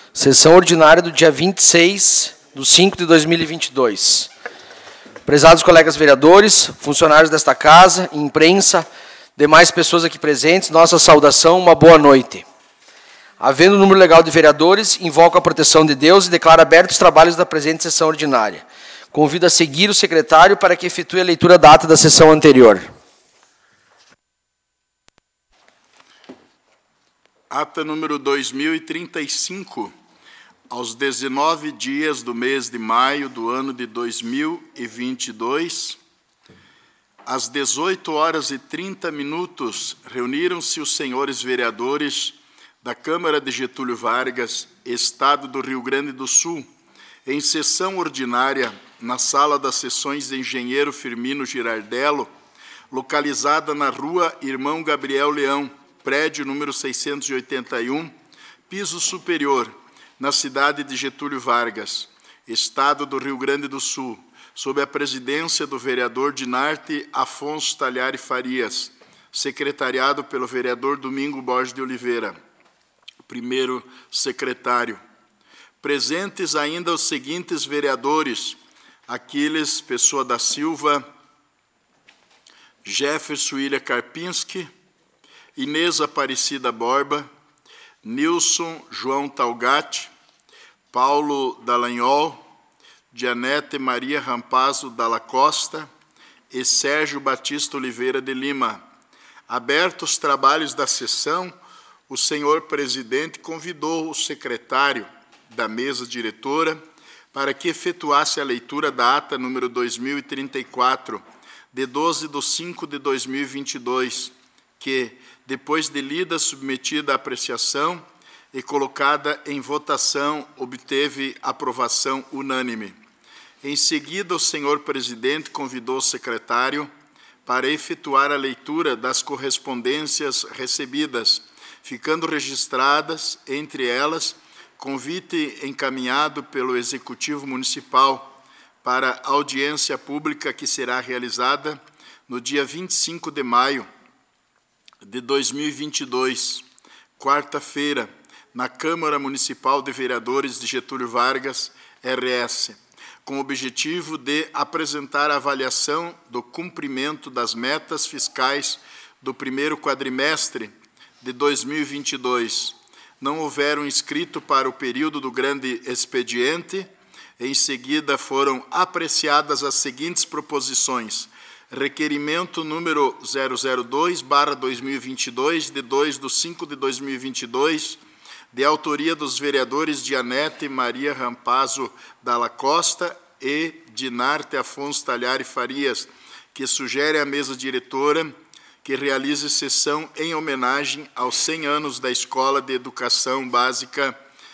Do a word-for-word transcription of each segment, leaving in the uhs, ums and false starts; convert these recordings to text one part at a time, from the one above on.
Sessão ordinária do dia vinte e seis de cinco de dois mil e vinte e dois. Prezados colegas vereadores, funcionários desta casa, imprensa, demais pessoas aqui presentes, nossa saudação, uma boa noite. Havendo o número legal de vereadores, invoco a proteção de Deus e declaro abertos os trabalhos da presente sessão ordinária. Convido a seguir o secretário para que efetue a leitura da ata da sessão anterior. Ata número dois mil e trinta e cinco, aos dezenove dias do mês de maio do ano de dois mil e vinte e dois, às dezoito horas e trinta minutos, reuniram-se os senhores vereadores da Câmara de Getúlio Vargas, Estado do Rio Grande do Sul, em sessão ordinária na Sala das Sessões de Engenheiro Firmino Girardello, localizada na Rua Irmão Gabriel Leão, prédio número seiscentos e oitenta e um, piso superior, na cidade de Getúlio Vargas, Estado do Rio Grande do Sul, sob a presidência do vereador Dinarte Afonso Talhari Farias, secretariado pelo vereador Domingo Borges de Oliveira, primeiro secretário. Presentes ainda os seguintes vereadores: Aquiles Pessoa da Silva, Jefferson William Karpinski, Inês Aparecida Borba, Nilson João Talgatti, Paulo Dallagnol, Dianete Maria Rampazzo Dalla Costa e Sérgio Batista Oliveira de Lima. Abertos os trabalhos da sessão, o senhor presidente convidou o secretário da mesa diretora para que efetuasse a leitura da ata número dois mil e trinta e quatro, de doze de cinco de dois mil e vinte e dois, que, depois de lida, submetida à apreciação e colocada em votação, obteve aprovação unânime. Em seguida, o senhor presidente convidou o secretário para efetuar a leitura das correspondências recebidas, ficando registradas, entre elas, convite encaminhado pelo Executivo Municipal para audiência pública que será realizada no dia vinte e cinco de maio de dois mil e vinte e dois, quarta-feira, na Câmara Municipal de Vereadores de Getúlio Vargas, R S, com o objetivo de apresentar a avaliação do cumprimento das metas fiscais do primeiro quadrimestre de dois mil e vinte e dois. Não houveram inscrito para o período do grande expediente. Em seguida, foram apreciadas as seguintes proposições: requerimento número zero zero dois barra dois mil e vinte e dois, de dois de cinco de dois mil e vinte e dois, de autoria dos vereadores Dianete Maria Rampazzo Dalla Costa e Dinarte Afonso Talhari Farias, que sugere à mesa diretora que realize sessão em homenagem aos cem anos da Escola de Educação Básica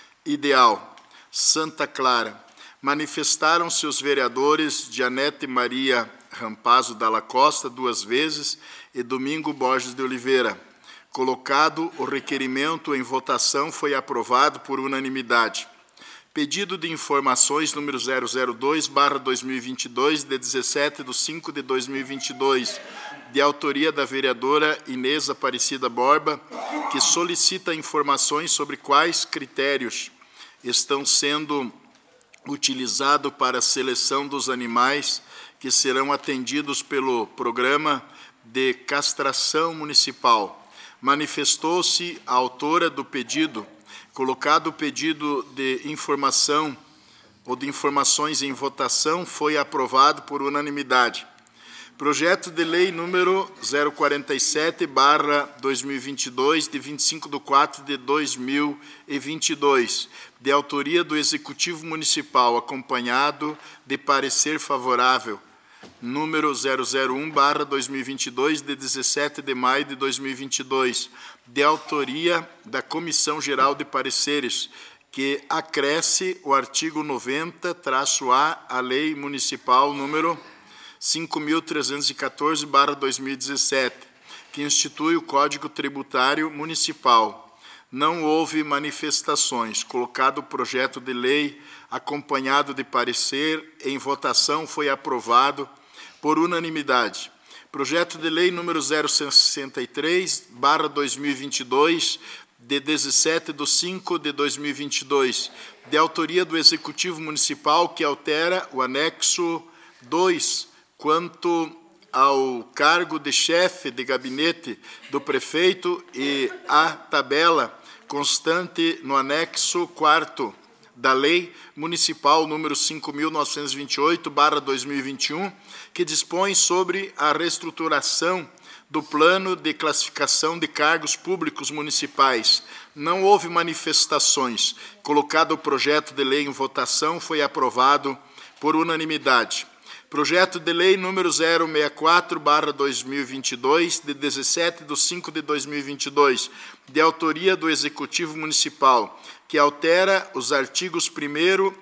Ideal, Santa Clara. Manifestaram-se os vereadores Dianete Maria Rampazzo Dalla Costa, duas vezes, e Domingo Borges de Oliveira. Colocado o requerimento em votação, foi aprovado por unanimidade. Pedido de informações número zero zero dois barra dois mil e vinte e dois, de dezessete de cinco de dois mil e vinte e dois, de autoria da vereadora Inês Aparecida Borba, que solicita informações sobre quais critérios estão sendo utilizados para a seleção dos animais que serão atendidos pelo Programa de Castração Municipal. Manifestou-se a autora do pedido. Colocado o pedido de informação ou de informações em votação, foi aprovado por unanimidade. Projeto de lei número zero quarenta e sete barra dois mil e vinte e dois, de vinte e cinco de quatro de dois mil e vinte e dois, de autoria do Executivo Municipal, acompanhado de parecer favorável, número zero zero um barra dois mil e vinte e dois, de dezessete de maio de dois mil e vinte e dois, de autoria da Comissão Geral de Pareceres, que acresce o artigo noventa traço A à Lei Municipal número cinco mil trezentos e quatorze barra dois mil e dezessete, que institui o Código Tributário Municipal. Não houve manifestações. Colocado o projeto de lei acompanhado de parecer em votação, foi aprovado por unanimidade. Projeto de lei número zero sessenta e três barra dois mil e vinte e dois, de dezessete de cinco de dois mil e vinte e dois, de autoria do Executivo Municipal, que altera o anexo dois, quanto ao cargo de chefe de gabinete do prefeito e a tabela constante no anexo quarto da Lei Municipal número cinco mil novecentos e vinte e oito barra dois mil e vinte e um, que dispõe sobre a reestruturação do plano de classificação de cargos públicos municipais. Não houve manifestações. Colocado o projeto de lei em votação, foi aprovado por unanimidade. Projeto de lei número zero sessenta e quatro barra dois mil e vinte e dois, de dezessete de cinco de dois mil e vinte e dois, de autoria do Executivo Municipal, que altera os artigos primeiro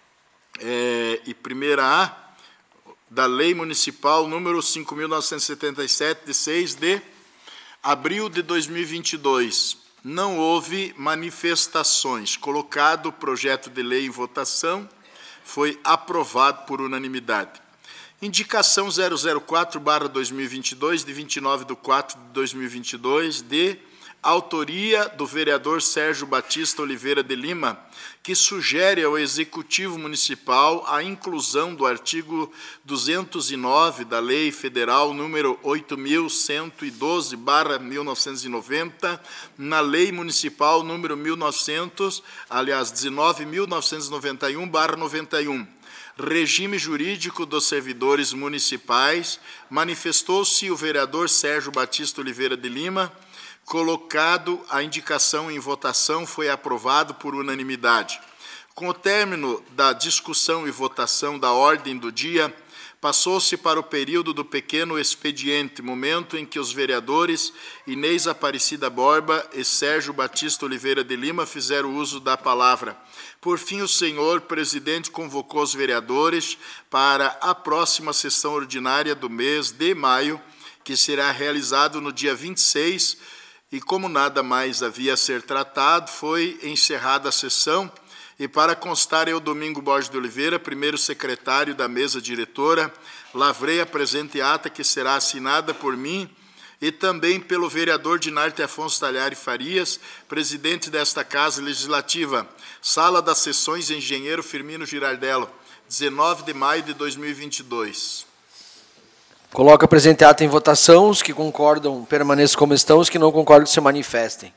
eh, e primeira A da Lei Municipal número cinco mil novecentos e setenta e sete, de seis de abril de dois mil e vinte e dois. Não houve manifestações. Colocado o projeto de lei em votação, foi aprovado por unanimidade. Indicação zero zero quatro barra dois mil e vinte e dois, de vinte e nove de quatro de dois mil e vinte e dois, de autoria do vereador Sérgio Batista Oliveira de Lima, que sugere ao Executivo Municipal a inclusão do artigo duzentos e nove da Lei Federal número oito mil cento e doze barra mil novecentos e noventa, na Lei Municipal número mil e novecentos, aliás, dezenove mil novecentos e noventa e um barra noventa e um. Regime jurídico dos servidores municipais. Manifestou-se o vereador Sérgio Batista Oliveira de Lima. Colocado a indicação em votação, foi aprovado por unanimidade. Com o término da discussão e votação da ordem do dia, passou-se para o período do pequeno expediente, momento em que os vereadores Inês Aparecida Borba e Sérgio Batista Oliveira de Lima fizeram uso da palavra. Por fim, o senhor presidente convocou os vereadores para a próxima sessão ordinária do mês de maio, que será realizado no dia vinte e seis, e como nada mais havia a ser tratado, foi encerrada a sessão. E para constar, eu, Domingo Borges de Oliveira, primeiro secretário da mesa diretora, lavrei a presente ata, que será assinada por mim e também pelo vereador Dinarte Afonso Talhari Farias, presidente desta Casa Legislativa. Sala das Sessões, Engenheiro Firmino Girardello, dezenove de maio de dois mil e vinte e dois. Coloca a presente ata em votação. Os que concordam permaneçam como estão, os que não concordam se manifestem.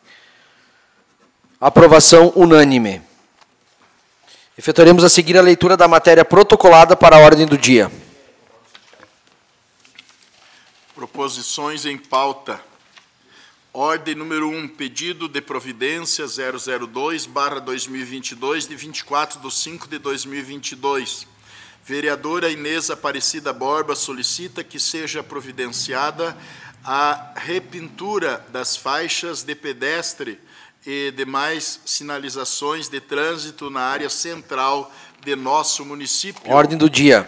Aprovação unânime. Efetuaremos a seguir a leitura da matéria protocolada para a ordem do dia. Proposições em pauta. Ordem número um, pedido de providência zero zero dois barra dois mil e vinte e dois, de vinte e quatro de cinco de dois mil e vinte e dois. Vereadora Inês Aparecida Borba solicita que seja providenciada a repintura das faixas de pedestre e demais sinalizações de trânsito na área central de nosso município. Ordem do dia.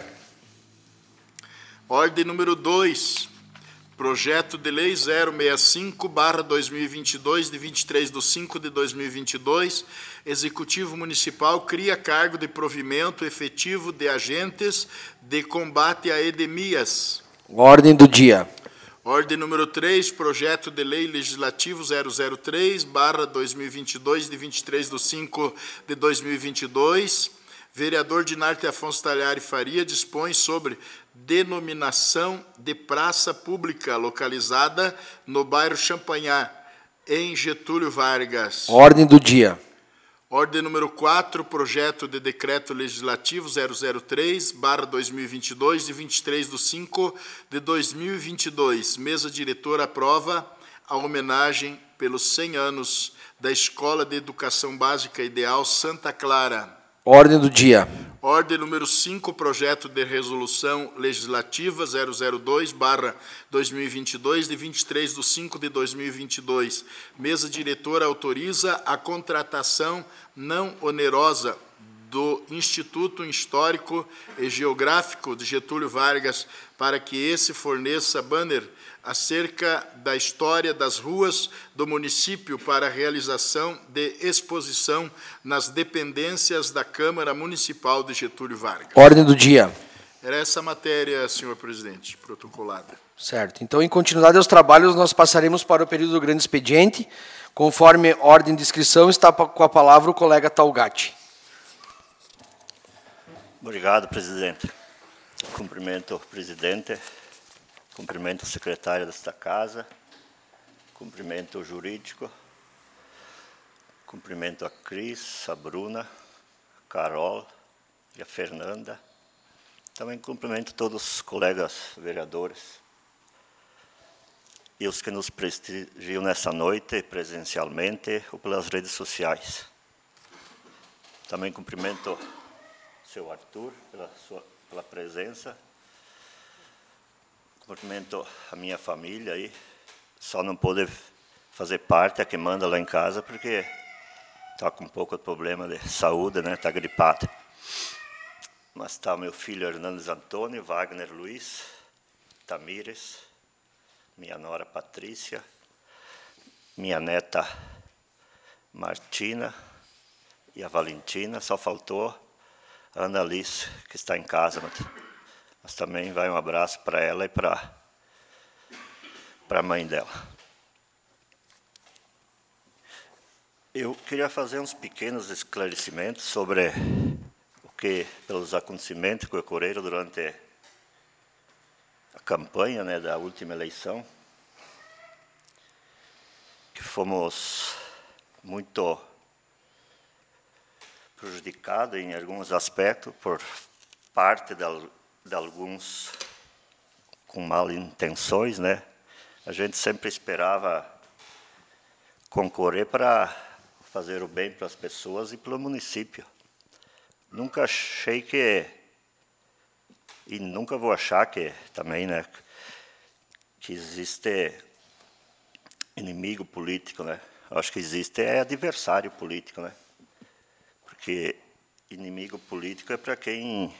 Ordem número dois. Projeto de Lei zero sessenta e cinco barra dois mil e vinte e dois, de vinte e três de cinco de dois mil e vinte e dois, Executivo Municipal cria cargo de provimento efetivo de agentes de combate a edemias. Ordem do dia. Ordem número três, Projeto de Lei Legislativo zero zero três barra dois mil e vinte e dois, de vinte e três de cinco de dois mil e vinte e dois, vereador Dinarte Afonso Talhari Faria dispõe sobre denominação de praça pública localizada no bairro Champanhar, em Getúlio Vargas. Ordem do dia. Ordem número quatro, projeto de decreto legislativo zero zero três barra dois mil e vinte e dois, de vinte e três de cinco de dois mil e vinte e dois. Mesa diretora aprova a homenagem pelos cem anos da Escola de Educação Básica Ideal Santa Clara. Ordem do dia. Ordem número cinco, projeto de resolução legislativa zero zero dois barra dois mil e vinte e dois, de vinte e três de cinco de dois mil e vinte e dois. Mesa diretora autoriza a contratação não onerosa do Instituto Histórico e Geográfico de Getúlio Vargas para que esse forneça banner acerca da história das ruas do município para a realização de exposição nas dependências da Câmara Municipal de Getúlio Vargas. Ordem do dia. Era essa matéria, senhor presidente, protocolada. Certo. Então, em continuidade aos trabalhos, nós passaremos para o período do grande expediente. Conforme ordem de inscrição, está com a palavra o colega Talgatti. Obrigado, presidente. Cumprimento o presidente, cumprimento o secretário desta casa, cumprimento o jurídico, cumprimento a Cris, a Bruna, a Carol e a Fernanda. Também cumprimento todos os colegas vereadores e os que nos prestigiam nessa noite, presencialmente ou pelas redes sociais. Também cumprimento o seu Arthur pela sua pela presença. Cumprimento a minha família aí. Só não pôde fazer parte, a que manda lá em casa, porque está com um pouco de problema de saúde, né? Está gripado. Mas está meu filho Hernandes Antônio, Wagner Luiz, Tamires, minha nora Patrícia, minha neta Martina e a Valentina. Só faltou a Ana Alice, que está em casa. Mas, mas também vai um abraço para ela e para para a mãe dela. Eu queria fazer uns pequenos esclarecimentos sobre o que, pelos acontecimentos que ocorreram durante a campanha, né, da última eleição, que fomos muito prejudicados em alguns aspectos por parte de, de alguns com mal intenções, né? A gente sempre esperava concorrer para fazer o bem para as pessoas e para o município. Nunca achei que, e nunca vou achar que também, né, que existe inimigo político, né? Acho que existe é adversário político, né? Porque inimigo político é para quem,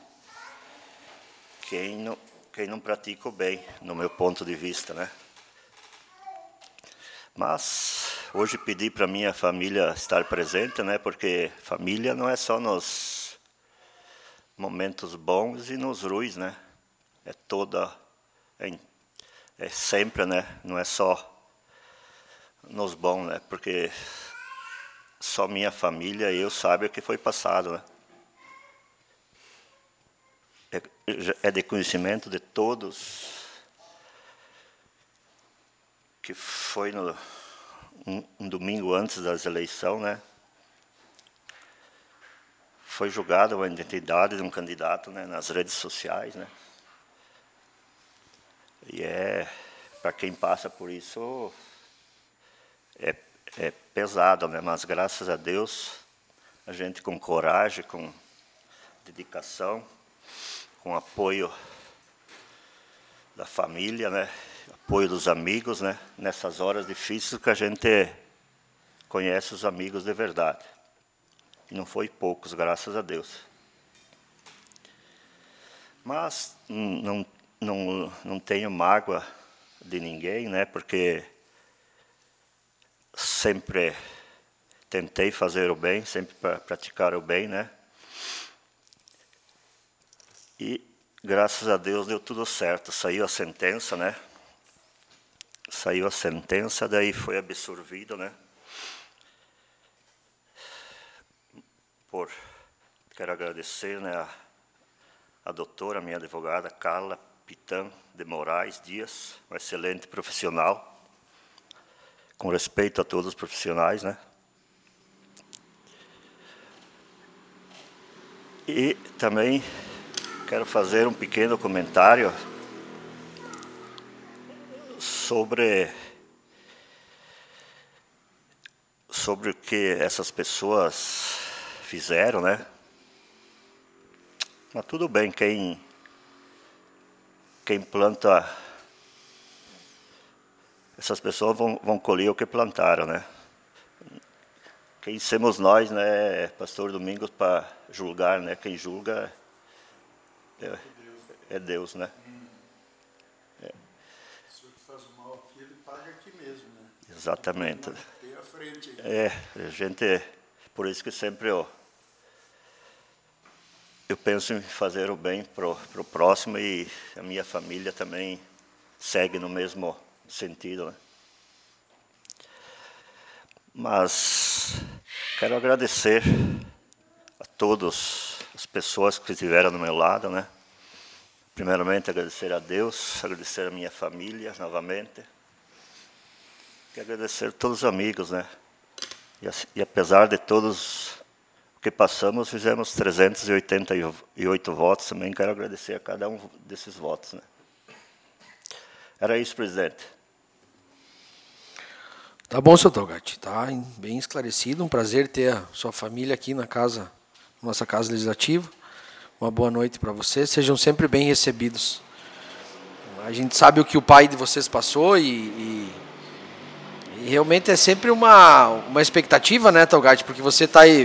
quem, não, quem não pratica o bem, no meu ponto de vista, né? Mas hoje pedi para minha família estar presente, né? Porque família não é só nos momentos bons e nos ruins, né? É toda, é, é sempre, né? Não é só nos bons, né? Porque só minha família e eu sabe o que foi passado, né? É, é de conhecimento de todos que foi no um, um domingo antes das eleições, né? Foi julgada a identidade de um candidato, né, nas redes sociais, né? E é, para quem passa por isso, é, é pesado, né? Mas graças a Deus, a gente com coragem, com dedicação, com apoio da família, né? Apoio dos amigos, né? Nessas horas difíceis que a gente conhece os amigos de verdade. E não foi poucos, graças a Deus. Mas não, não, não tenho mágoa de ninguém, né? Porque sempre tentei fazer o bem, sempre pra praticar o bem, né? E graças a Deus deu tudo certo. Saiu a sentença, né? Saiu a sentença, daí foi absorvido, né? Por, quero agradecer, né, a, a doutora, minha advogada, Carla Pitan de Moraes Dias, uma excelente profissional, com respeito a todos os profissionais, né? E também quero fazer um pequeno comentário sobre sobre o que essas pessoas fizeram, né? Mas tudo bem, quem quem planta, essas pessoas vão, vão colher o que plantaram, né? Quem somos nós, né, Pastor Domingos, para julgar, né? Quem julga é, é Deus, né? É. O senhor que faz o mal aqui, ele paga aqui mesmo, né? Exatamente. Tem a frente aí. É, a gente, por isso que sempre eu, eu penso em fazer o bem para o próximo e a minha família também segue no mesmo sentido, né? Mas quero agradecer a todas as pessoas que estiveram do meu lado, né? Primeiramente, agradecer a Deus, agradecer a minha família novamente, e agradecer a todos os amigos, né? E, e apesar de todos o que passamos, fizemos trezentos e oitenta e oito votos, também quero agradecer a cada um desses votos, né? Era isso, presidente. Tá bom, senhor Talgatti, tá bem esclarecido. Um prazer ter a sua família aqui na casa, nossa casa legislativa. Uma boa noite para vocês. Sejam sempre bem recebidos. A gente sabe o que o pai de vocês passou e, e, e realmente é sempre uma, uma expectativa, né, Talgatti? Porque você está aí,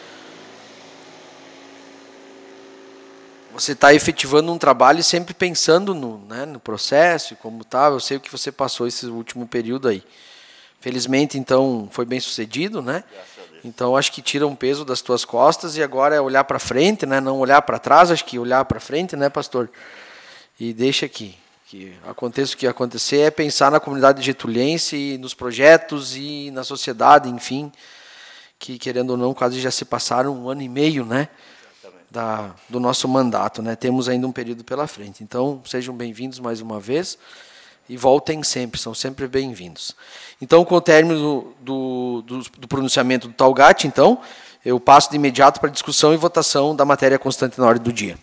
você está efetivando um trabalho e sempre pensando no, né, no processo e como tá. Eu sei o que você passou esse último período aí. Felizmente, então, foi bem sucedido, né? Então, acho que tira um peso das tuas costas e agora é olhar para frente, né? Não olhar para trás, acho que olhar para frente, né, pastor? E deixa aqui, que aconteça o que acontecer, é pensar na comunidade getulense, nos projetos e na sociedade, enfim, que, querendo ou não, quase já se passaram um ano e meio, né? Da, do nosso mandato, né? Temos ainda um período pela frente. Então, sejam bem-vindos mais uma vez. E voltem sempre, são sempre bem-vindos. Então, com o término do, do, do pronunciamento do Talgatti, então, eu passo de imediato para a discussão e votação da matéria constante na ordem do dia.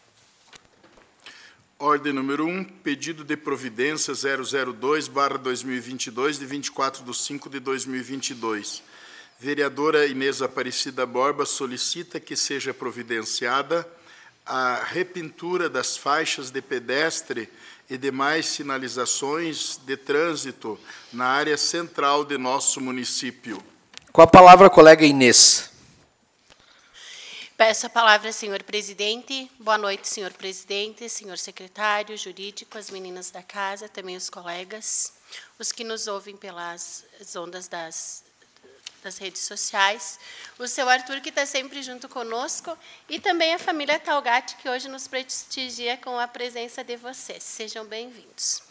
Ordem número um, pedido de providência zero zero dois barra dois mil e vinte e dois, de vinte e quatro de cinco de dois mil e vinte e dois. Vereadora Inês Aparecida Borba solicita que seja providenciada a repintura das faixas de pedestre e demais sinalizações de trânsito na área central de nosso município. Com a palavra, a colega Inês. Peço a palavra, senhor presidente. Boa noite, senhor presidente, senhor secretário jurídico, as meninas da casa, também os colegas, os que nos ouvem pelas ondas das, das redes sociais, o seu Arthur, que está sempre junto conosco, e também a família Talgatti, que hoje nos prestigia com a presença de vocês. Sejam bem-vindos.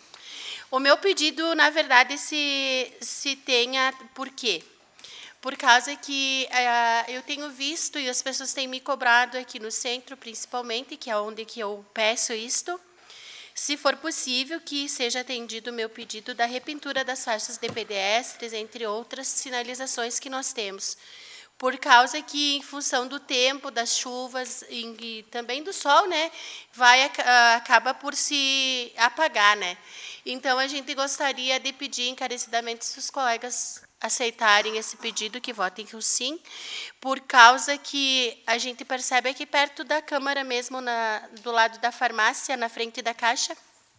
O meu pedido, na verdade, se, se tenha... Por quê? Por causa que uh, eu tenho visto, e as pessoas têm me cobrado aqui no centro, principalmente, que é onde que eu peço isto, se for possível, que seja atendido o meu pedido da repintura das faixas de pedestres, entre outras sinalizações que nós temos. Por causa que, em função do tempo, das chuvas e também do sol, né, vai, acaba por se apagar, né? Então, a gente gostaria de pedir encarecidamente se os colegas aceitarem esse pedido, que votem com sim, por causa que a gente percebe aqui perto da Câmara mesmo, na, do lado da farmácia, na frente da Caixa,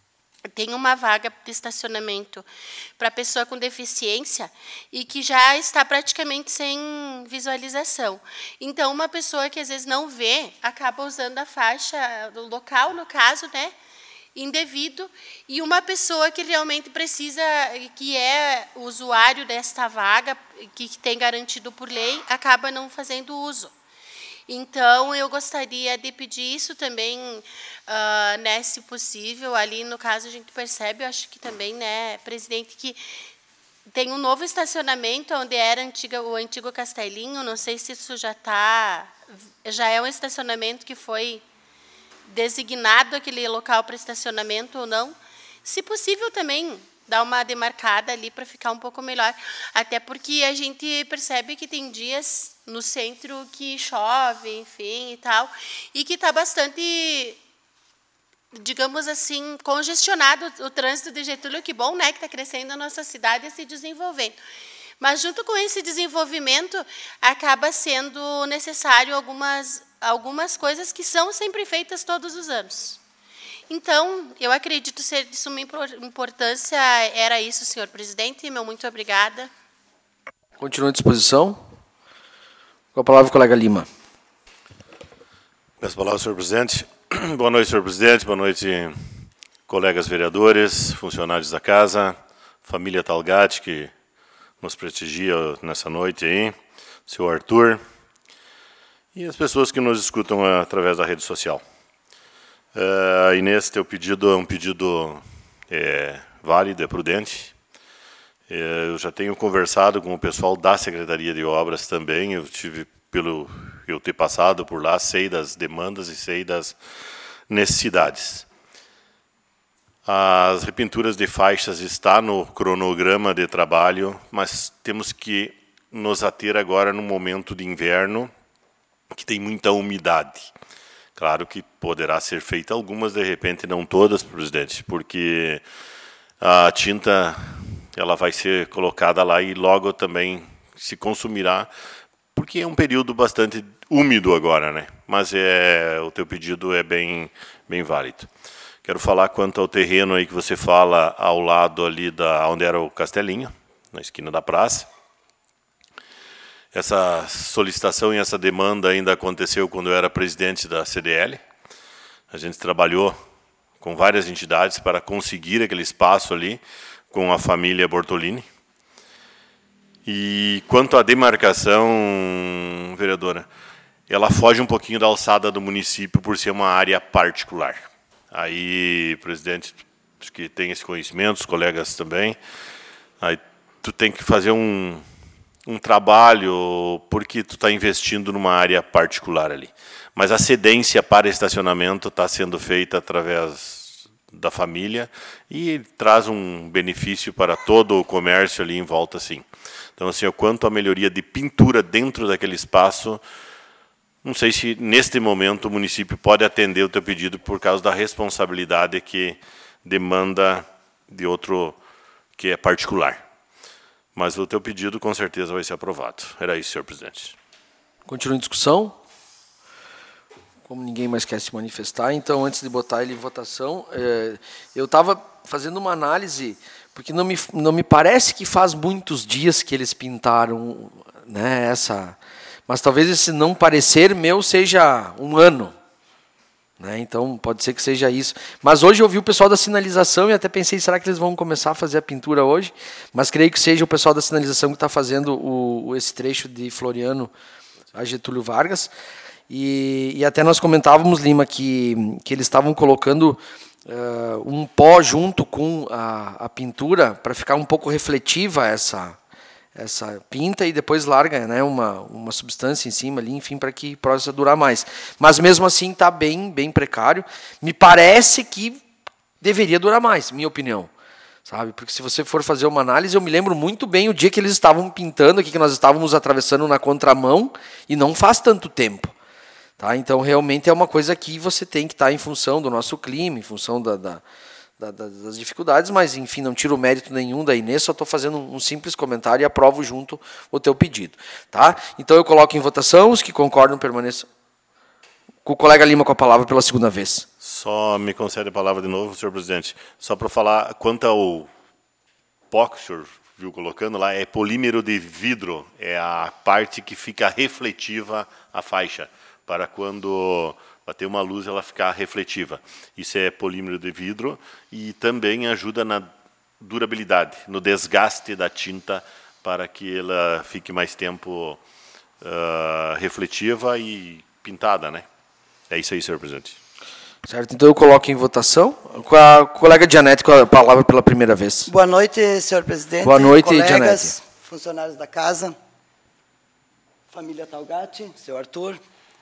tem uma vaga de estacionamento para pessoa com deficiência e que já está praticamente sem visualização. Então, uma pessoa que às vezes não vê, acaba usando a faixa do local, no caso, né, indevido, e uma pessoa que realmente precisa, que é usuário desta vaga, que tem garantido por lei, acaba não fazendo uso. Então, eu gostaria de pedir isso também, uh, né, se possível. Ali, no caso, a gente percebe, eu acho que também, né, presidente, que tem um novo estacionamento onde era antiga, o antigo Castelinho. Não sei se isso já está, já é um estacionamento que foi designado aquele local para estacionamento ou não. Se possível, também dar uma demarcada ali para ficar um pouco melhor. Até porque a gente percebe que tem dias no centro que chove, enfim, e tal, e que está bastante, digamos assim, congestionado o trânsito de Getúlio. Que bom, né, que está crescendo a nossa cidade e se desenvolvendo. Mas, junto com esse desenvolvimento, acaba sendo necessário algumas, algumas coisas que são sempre feitas todos os anos. Então, eu acredito ser de suma importância. Era isso, senhor presidente. Meu muito obrigada. Continua à disposição. Com a palavra, o colega Lima. Peço a palavra, senhor presidente. Boa noite, senhor presidente. Boa noite, colegas vereadores, funcionários da casa, família Talgatti, que nos prestigia nessa noite aí, senhor Arthur. e as pessoas que nos escutam através da rede social. Uh, Inês, teu pedido é um pedido é, válido, é prudente. É, eu já tenho conversado com o pessoal da Secretaria de Obras também, eu tive, pelo eu ter passado por lá, sei das demandas e sei das necessidades. As repinturas de faixas estão no cronograma de trabalho, mas temos que nos ater agora no momento de inverno, que tem muita umidade. Claro que poderá ser feita algumas, de repente não todas, presidente, porque a tinta ela vai ser colocada lá e logo também se consumirá, porque é um período bastante úmido agora, né? Mas é, o teu pedido é bem, bem válido. Quero falar quanto ao terreno aí que você fala ao lado ali da onde era o Castelinho, na esquina da praça. Essa solicitação e essa demanda ainda aconteceu quando eu era presidente da C D L. A gente trabalhou com várias entidades para conseguir aquele espaço ali com a família Bortolini. E quanto à demarcação, vereadora, ela foge um pouquinho da alçada do município por ser uma área particular. Aí, presidente, acho que tem esse conhecimento, os colegas também. Aí tu tem que fazer um, um trabalho, porque tu está investindo numa área particular ali. Mas a cedência para estacionamento está sendo feita através da família e traz um benefício para todo o comércio ali em volta, sim. Então, assim, quanto à melhoria de pintura dentro daquele espaço, não sei se, neste momento, o município pode atender o teu pedido por causa da responsabilidade que demanda de outro que é particular. Mas o teu pedido, com certeza, vai ser aprovado. Era isso, senhor presidente. Continua em discussão. Como ninguém mais quer se manifestar, então, antes de botar ele em votação, é, eu estava fazendo uma análise, porque não me, não me parece que faz muitos dias que eles pintaram, né, essa... Mas talvez esse não parecer meu seja um ano. Né? Então, pode ser que seja isso. Mas hoje eu vi o pessoal da sinalização e até pensei, será que eles vão começar a fazer a pintura hoje? Mas creio que seja o pessoal da sinalização que está fazendo o, esse trecho de Floriano a Getúlio Vargas. E, e até nós comentávamos, Lima, que, que eles estavam colocando uh, um pó junto com a, a pintura para ficar um pouco refletiva essa... essa pinta e depois larga, né, uma, uma substância em cima ali, enfim, para que possa durar mais. Mas mesmo assim está bem, bem precário. Me parece que deveria durar mais, minha opinião. Sabe? Porque se você for fazer uma análise, eu me lembro muito bem o dia que eles estavam pintando aqui, que nós estávamos atravessando na contramão, e não faz tanto tempo. Tá? Então, realmente é uma coisa que você tem que estar em função do nosso clima, em função da... da das dificuldades, mas, enfim, não tiro mérito nenhum da Inês, só estou fazendo um simples comentário e aprovo junto o teu pedido. Tá? Então, eu coloco em votação, os que concordam permaneçam. Com o colega Lima com a palavra pela segunda vez. Só me concede a palavra de novo, senhor presidente. Só para falar, quanto ao pó que o senhor viu colocando lá, é polímero de vidro, é a parte que fica refletiva a faixa, para quando... para ter uma luz, ela ficar refletiva. Isso é polímero de vidro e também ajuda na durabilidade, no desgaste da tinta, para que ela fique mais tempo uh, refletiva e pintada, né? É isso aí, senhor presidente. Certo, então eu coloco em votação. Com a colega Janete com a palavra pela primeira vez. Boa noite, senhor presidente. Boa noite, colegas, Janete. Funcionários da casa, família Talgatti, seu Arthur.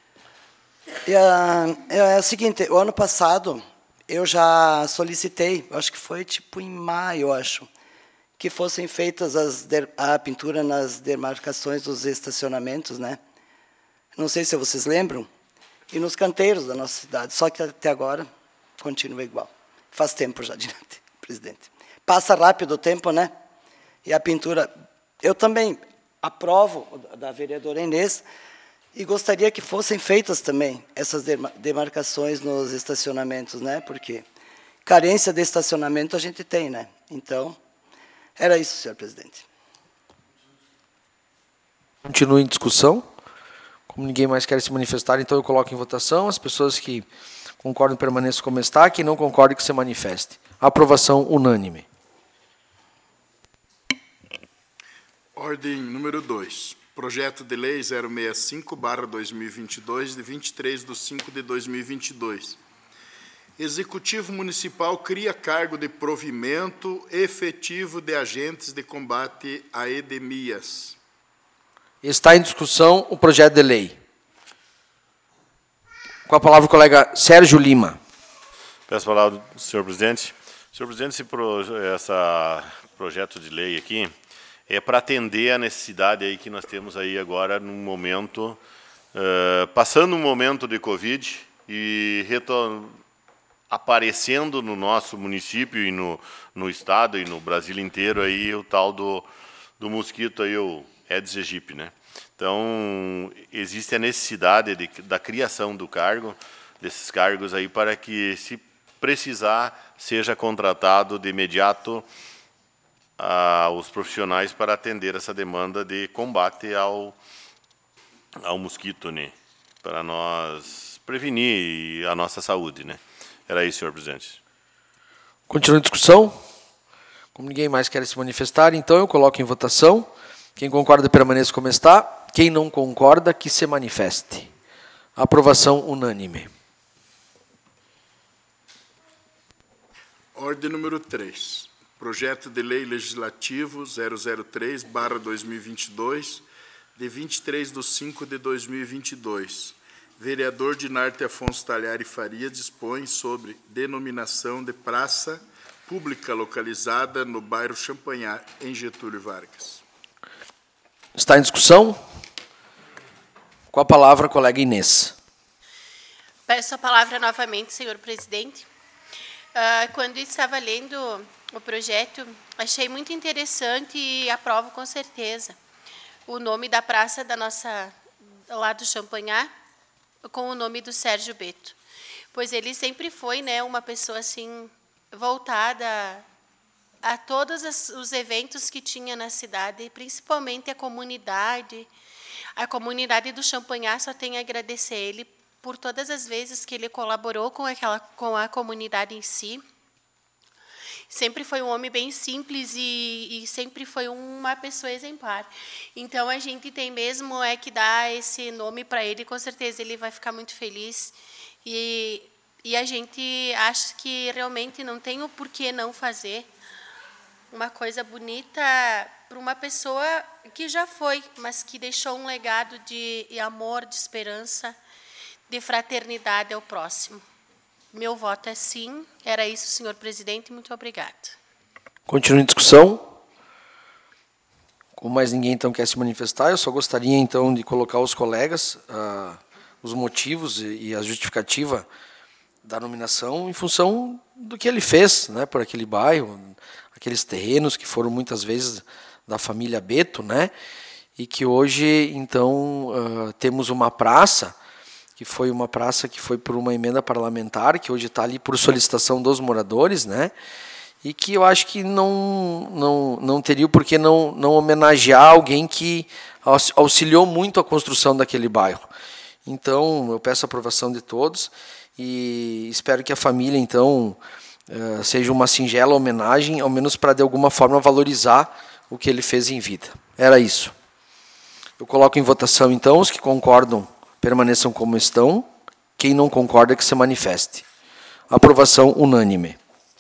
É, é, é o seguinte, o ano passado eu já solicitei, acho que foi tipo em maio, eu acho, que fossem feitas as de, a pintura nas demarcações dos estacionamentos, né? Não sei se vocês lembram, e nos canteiros da nossa cidade, só que até agora continua igual. Faz tempo já, presidente. Passa rápido o tempo, né? E a pintura... Eu também aprovo da vereadora Inês, e gostaria que fossem feitas também essas demarcações nos estacionamentos, né? Porque carência de estacionamento a gente tem, né? Então, era isso, senhor presidente. Continua em discussão. Como ninguém mais quer se manifestar, então eu coloco em votação. As pessoas que concordam permaneçam como está, quem não concorda que se manifeste. Aprovação unânime. Ordem número dois. Projeto de Lei zero sessenta e cinco barra dois mil e vinte e dois, de vinte e três de cinco de dois mil e vinte e dois. Executivo Municipal cria cargo de provimento efetivo de agentes de combate a endemias. Está em discussão o projeto de lei. Com a palavra o colega Sérgio Lima. Peço a palavra do senhor presidente. Senhor presidente, esse pro, essa projeto de lei aqui é para atender a necessidade aí que nós temos aí agora num momento, uh, passando um momento de Covid e retornando, aparecendo no nosso município e no, no estado e no Brasil inteiro aí o tal do, do mosquito aí, o Aedes aegypti, né? Então, existe a necessidade de, da criação do cargo, desses cargos aí, para que, se precisar, seja contratado de imediato ah, os profissionais para atender essa demanda de combate ao, ao mosquito, né? Para nós prevenir a nossa saúde, né? Era isso, senhor presidente. Continua a discussão. Como ninguém mais quer se manifestar, então eu coloco em votação. Quem concorda, permaneça como está. Quem não concorda, que se manifeste. Aprovação unânime. Ordem número três. Projeto de Lei Legislativo zero zero três barra dois mil e vinte e dois, de vinte e três de cinco de dois mil e vinte e dois. Vereador Dinarte Afonso Talhari Faria dispõe sobre denominação de praça pública localizada no bairro Champanhar, em Getúlio Vargas. Está em discussão? Com a palavra, a colega Inês. Peço a palavra novamente, senhor presidente. Uh, quando estava lendo o projeto, achei muito interessante e aprovo com certeza o nome da praça da nossa, lá do Champanhar, com o nome do Sérgio Beto, pois ele sempre foi, né, uma pessoa assim voltada a todos os eventos que tinha na cidade, principalmente a comunidade. A comunidade do Champanhar só tem a agradecer a ele por todas as vezes que ele colaborou com, aquela, com a comunidade em si. Sempre foi um homem bem simples e, e sempre foi uma pessoa exemplar. Então, a gente tem mesmo é que dar esse nome para ele, com certeza ele vai ficar muito feliz. E, e a gente acha que realmente não tem o porquê não fazer uma coisa bonita para uma pessoa que já foi, mas que deixou um legado de amor, de esperança, de fraternidade ao próximo. Meu voto é sim. Era isso, senhor presidente. Muito obrigada. Continua em discussão. Como mais ninguém, então, quer se manifestar, eu só gostaria, então, de colocar os colegas ah, os motivos e, e a justificativa da nominação em função do que ele fez, né, por aquele bairro, aqueles terrenos que foram muitas vezes da família Beto, né, e que hoje, então, uh, temos uma praça, que foi uma praça que foi por uma emenda parlamentar, que hoje está ali por solicitação dos moradores, né, e que eu acho que não, não, não teria por que não, não homenagear alguém que auxiliou muito a construção daquele bairro. Então, eu peço a aprovação de todos e espero que a família, então, uh, seja uma singela homenagem, ao menos para, de alguma forma, valorizar o que ele fez em vida. Era isso. Eu coloco em votação, então, os que concordam permaneçam como estão, quem não concorda que se manifeste. Aprovação unânime.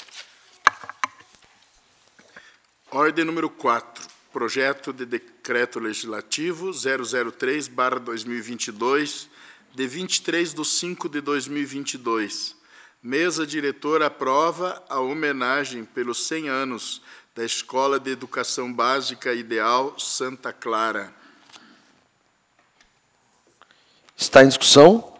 Ordem número quatro. Projeto de Decreto Legislativo zero zero três barra dois mil e vinte e dois, de vinte e três de cinco de dois mil e vinte e dois. Mesa diretora aprova a homenagem pelos cem anos da Escola de Educação Básica Ideal Santa Clara. Está em discussão?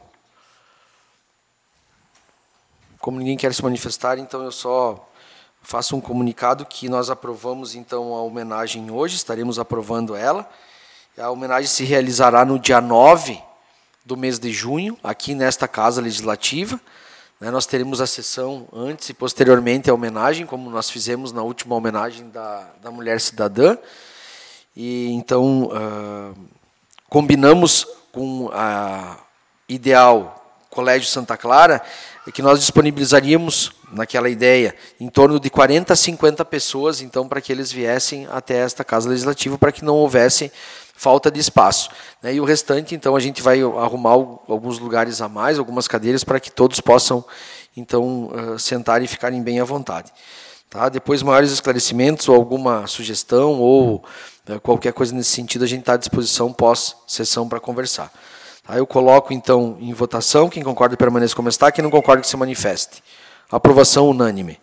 Como ninguém quer se manifestar, então eu só faço um comunicado que nós aprovamos, então, a homenagem hoje, estaremos aprovando ela. A homenagem se realizará no dia nove do mês de junho, aqui nesta Casa Legislativa. Nós teremos a sessão antes e posteriormente a homenagem, como nós fizemos na última homenagem da, da Mulher Cidadã. E, então, uh, combinamos com a Ideal Colégio Santa Clara, que nós disponibilizaríamos, naquela ideia, em torno de quarenta a cinquenta pessoas, então, para que eles viessem até esta Casa Legislativa, para que não houvesse falta de espaço. Né? E o restante, então, a gente vai arrumar alguns lugares a mais, algumas cadeiras, para que todos possam, então, sentar e ficarem bem à vontade. Tá? Depois, maiores esclarecimentos ou alguma sugestão ou qualquer coisa nesse sentido, a gente está à disposição pós-sessão para conversar. Tá? Eu coloco, então, em votação. Quem concorda permaneça como está, quem não concorda que se manifeste. Aprovação unânime.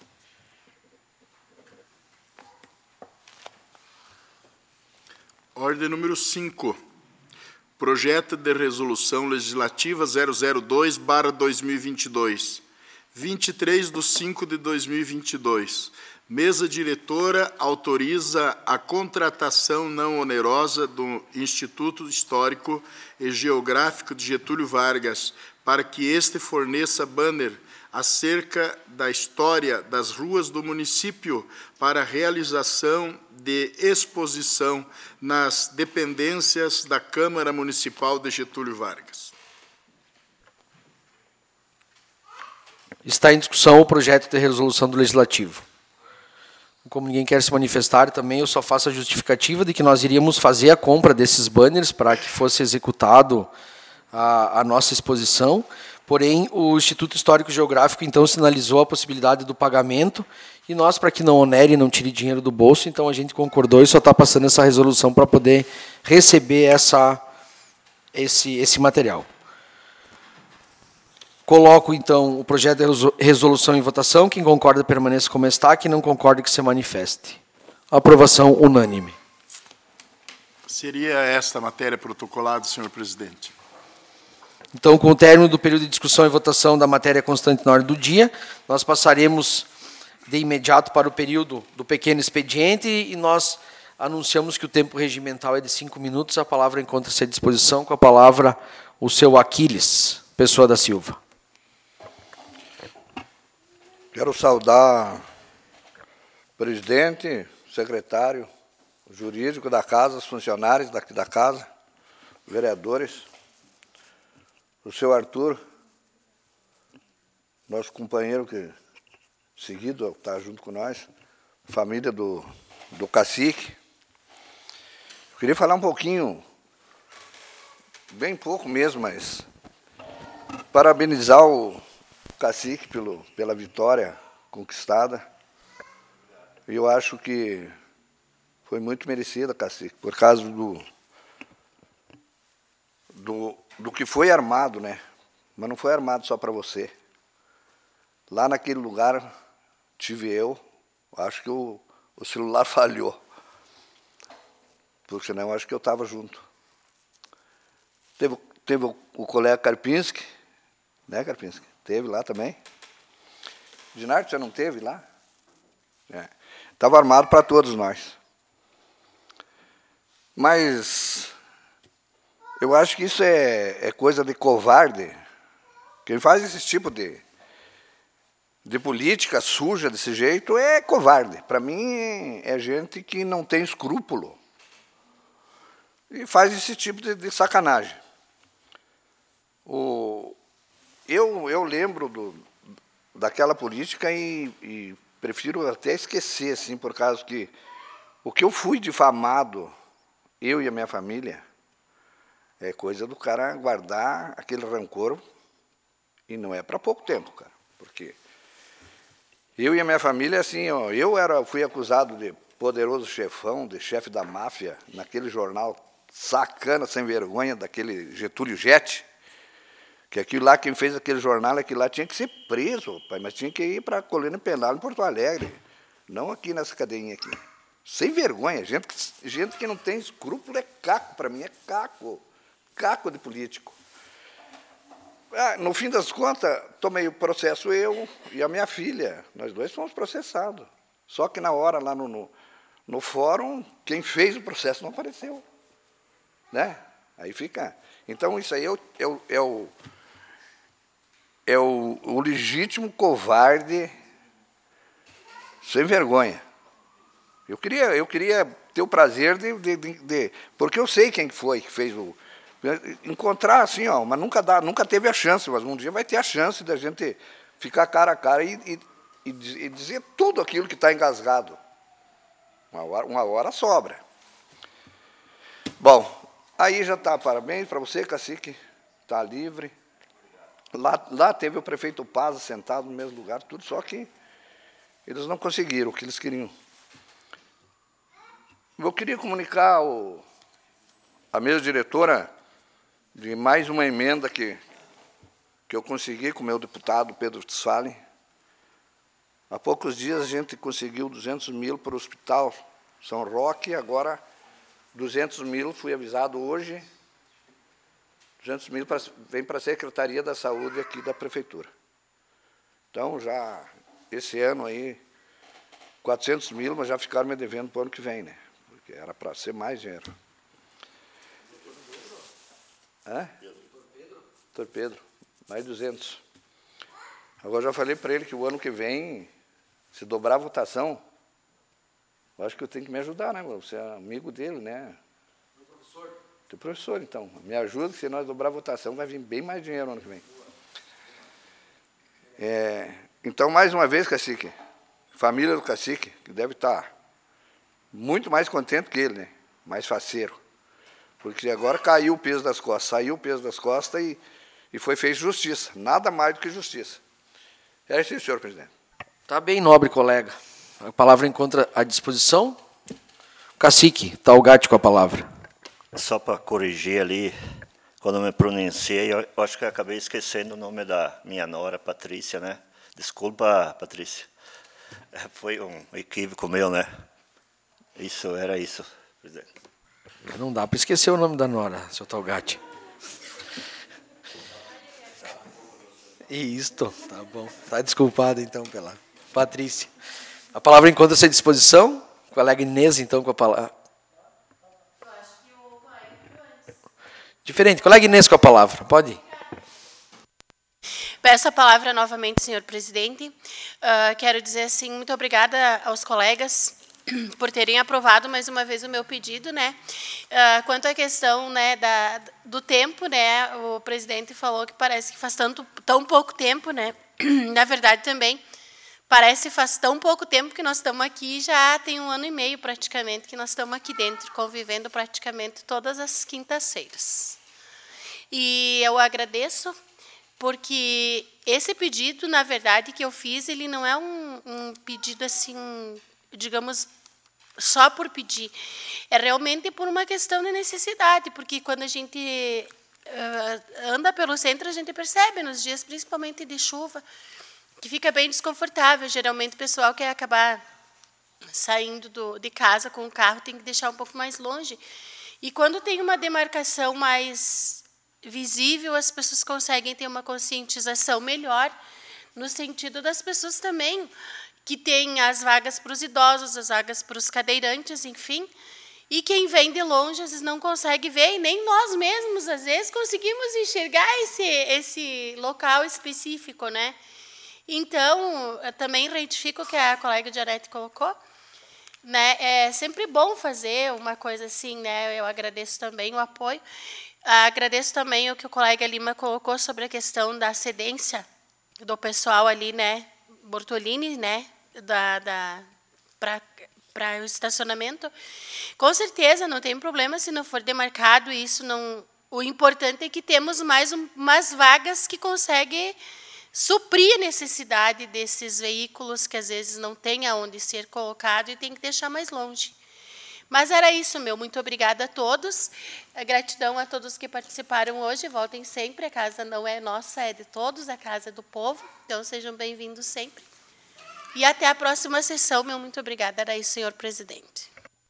Ordem número cinco. Projeto de Resolução Legislativa zero zero dois barra dois mil e vinte e dois. vinte e três de cinco de dois mil e vinte e dois. Mesa diretora autoriza a contratação não onerosa do Instituto Histórico e Geográfico de Getúlio Vargas para que este forneça banner acerca da história das ruas do município para a realização de exposição nas dependências da Câmara Municipal de Getúlio Vargas. Está em discussão o projeto de resolução do Legislativo. Como ninguém quer se manifestar também, eu só faço a justificativa de que nós iríamos fazer a compra desses banners para que fosse executado a, a nossa exposição. Porém, o Instituto Histórico e Geográfico, então, sinalizou a possibilidade do pagamento, e nós, para que não onere e não tire dinheiro do bolso, então a gente concordou e só está passando essa resolução para poder receber essa, esse, esse material. Coloco, então, o projeto de resolução em votação. Quem concorda, permaneça como está. Quem não concorda, que se manifeste. Aprovação unânime. Seria esta a matéria protocolada, senhor presidente. Então, com o término do período de discussão e votação da matéria constante na ordem do dia, nós passaremos de imediato para o período do pequeno expediente e nós anunciamos que o tempo regimental é de cinco minutos. A palavra encontra-se à disposição. Com a palavra, o seu Aquiles Pessoa da Silva. Quero saudar o presidente, o secretário, o jurídico da casa, os funcionários daqui da casa, vereadores, o seu Arthur, nosso companheiro que seguido está junto com nós, família do, do cacique. Eu queria falar um pouquinho, bem pouco mesmo, mas parabenizar o cacique pelo, pela vitória conquistada. E eu acho que foi muito merecida, cacique, por causa do, do, do que foi armado, né? Mas não foi armado só para você. Lá naquele lugar tive eu, acho que o, o celular falhou. Porque senão eu acho que eu estava junto. Teve, teve o, o colega Karpinski, né, Karpinski? Teve lá também. Dinardo, você não teve lá? Estava é. armado para todos nós. Mas eu acho que isso é, é coisa de covarde. Quem faz esse tipo de, de política suja desse jeito é covarde. Para mim, é gente que não tem escrúpulo. E faz esse tipo de, de sacanagem. O... Eu, eu lembro do, daquela política e, e prefiro até esquecer, assim, por causa que o que eu fui difamado, eu e a minha família, é coisa do cara guardar aquele rancor, e não é para pouco tempo, cara, porque eu e a minha família, assim, ó, eu era, fui acusado de poderoso chefão, de chefe da máfia, naquele jornal sacana, sem vergonha, daquele Getúlio Jet, que aquilo lá, quem fez aquele jornal, aquilo lá tinha que ser preso, pai, mas tinha que ir para a colônia penal em Porto Alegre, não aqui nessa cadeinha aqui. Sem vergonha, gente, gente que não tem escrúpulo é caco, para mim é caco, caco de político. Ah, no fim das contas, tomei o processo eu e a minha filha, nós dois fomos processados. Só que na hora, lá no, no, no fórum, quem fez o processo não apareceu. Né? Aí fica... Então, isso aí é o... É o, é o É o, o legítimo covarde sem vergonha. Eu queria, eu queria ter o prazer de, de, de, de... Porque eu sei quem foi que fez o... Encontrar assim, ó, mas nunca, dá, nunca teve a chance, mas um dia vai ter a chance da gente ficar cara a cara e, e, e dizer tudo aquilo que está engasgado. Uma hora, uma hora sobra. Bom, aí já está, parabéns para você, cacique, está livre. Lá, lá teve o prefeito Paz sentado no mesmo lugar, tudo, só que eles não conseguiram o que eles queriam. Eu queria comunicar ao, a mesa diretora de mais uma emenda que, que eu consegui com o meu deputado Pedro Tisfali. Há poucos dias a gente conseguiu duzentos mil para o Hospital São Roque, agora duzentos mil, fui avisado hoje, duzentos mil pra, vem para a Secretaria da Saúde aqui da Prefeitura. Então, já esse ano aí, quatrocentos mil, mas já ficaram me devendo para o ano que vem, né? Porque era para ser mais dinheiro. Hã? Doutor Pedro, mais duzentos. Agora, já falei para ele que o ano que vem, se dobrar a votação, eu acho que eu tenho que me ajudar, né? Você é amigo dele, né? Meu professor. Teu professor, então. Me ajuda, que se nós dobrar a votação, vai vir bem mais dinheiro no ano que vem. É, então, mais uma vez, cacique, família do cacique, que deve estar muito mais contente que ele, né? Mais faceiro. Porque agora caiu o peso das costas, saiu o peso das costas e, e foi feita justiça. Nada mais do que justiça. É isso, senhor presidente. Está bem, nobre colega. A palavra encontra à disposição. Cacique, Talgatti com a palavra. Só para corrigir ali, quando eu me pronunciei, eu acho que eu acabei esquecendo o nome da minha nora, Patrícia, né? Desculpa, Patrícia. Foi um equívoco meu, né? Isso, era isso, presidente. Não dá para esquecer o nome da nora, seu Talgatti. Isto, tá bom. Está desculpado, então, pela Patrícia. A palavra encontra-se à disposição. O colega Inês, então, com a palavra. Eu acho que o colega antes. Diferente. Colega Inês com a palavra. Pode ir. Peço a palavra novamente, senhor presidente. Uh, quero dizer assim, muito obrigada aos colegas por terem aprovado mais uma vez o meu pedido, né? Uh, quanto à questão, né, da, do tempo, né? O presidente falou que parece que faz tanto, tão pouco tempo, né? Na verdade, também parece que faz tão pouco tempo que nós estamos aqui, já tem um ano e meio praticamente que nós estamos aqui dentro, convivendo praticamente todas as quintas-feiras. E eu agradeço, porque esse pedido, na verdade, que eu fiz, ele não é um, um pedido assim, digamos, só por pedir. É realmente por uma questão de necessidade, porque quando a gente uh, anda pelo centro, a gente percebe, nos dias principalmente de chuva, que fica bem desconfortável. Geralmente o pessoal quer acabar saindo do, de casa com o carro, tem que deixar um pouco mais longe. E quando tem uma demarcação mais visível, as pessoas conseguem ter uma conscientização melhor, no sentido das pessoas também que têm as vagas para os idosos, as vagas para os cadeirantes, enfim, e quem vem de longe às vezes não consegue ver, e nem nós mesmos às vezes conseguimos enxergar esse, esse local específico, né? Então, eu também retifico o que a colega Janete colocou, né? É sempre bom fazer uma coisa assim, né? Eu agradeço também o apoio. Agradeço também o que o colega Lima colocou sobre a questão da cedência do pessoal ali, né? Bortolini, né? Da, da, para o estacionamento. Com certeza, não tem problema se não for demarcado isso. Não, o importante é que temos mais um, umas vagas que conseguem suprir a necessidade desses veículos que às vezes não têm aonde ser colocado e tem que deixar mais longe. Mas era isso, meu. Muito obrigada a todos. A gratidão a todos que participaram hoje. Voltem sempre. A casa não é nossa, é de todos. A casa é do povo. Então, sejam bem-vindos sempre. E até a próxima sessão, meu. Muito obrigada. Era isso, senhor presidente.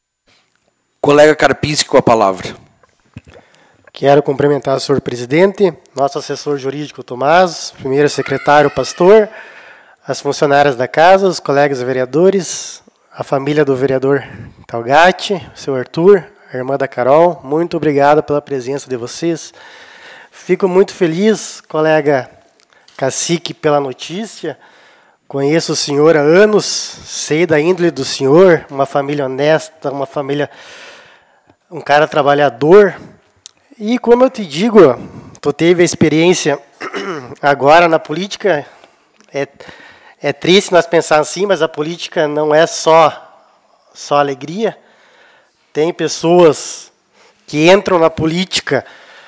Colega Karpinski com a palavra. Quero cumprimentar o senhor presidente, nosso assessor jurídico Tomás, primeiro secretário Pastor, as funcionárias da casa, os colegas vereadores, a família do vereador Talgatti, o seu Arthur, a irmã da Carol. Muito obrigado pela presença de vocês. Fico muito feliz, colega Cacique, pela notícia. Conheço o senhor há anos, sei da índole do senhor, uma família honesta, uma família, um cara trabalhador. E como eu te digo, tu teve a experiência agora na política, é, é triste nós pensar assim, mas a política não é só, só alegria. Tem pessoas que entram na política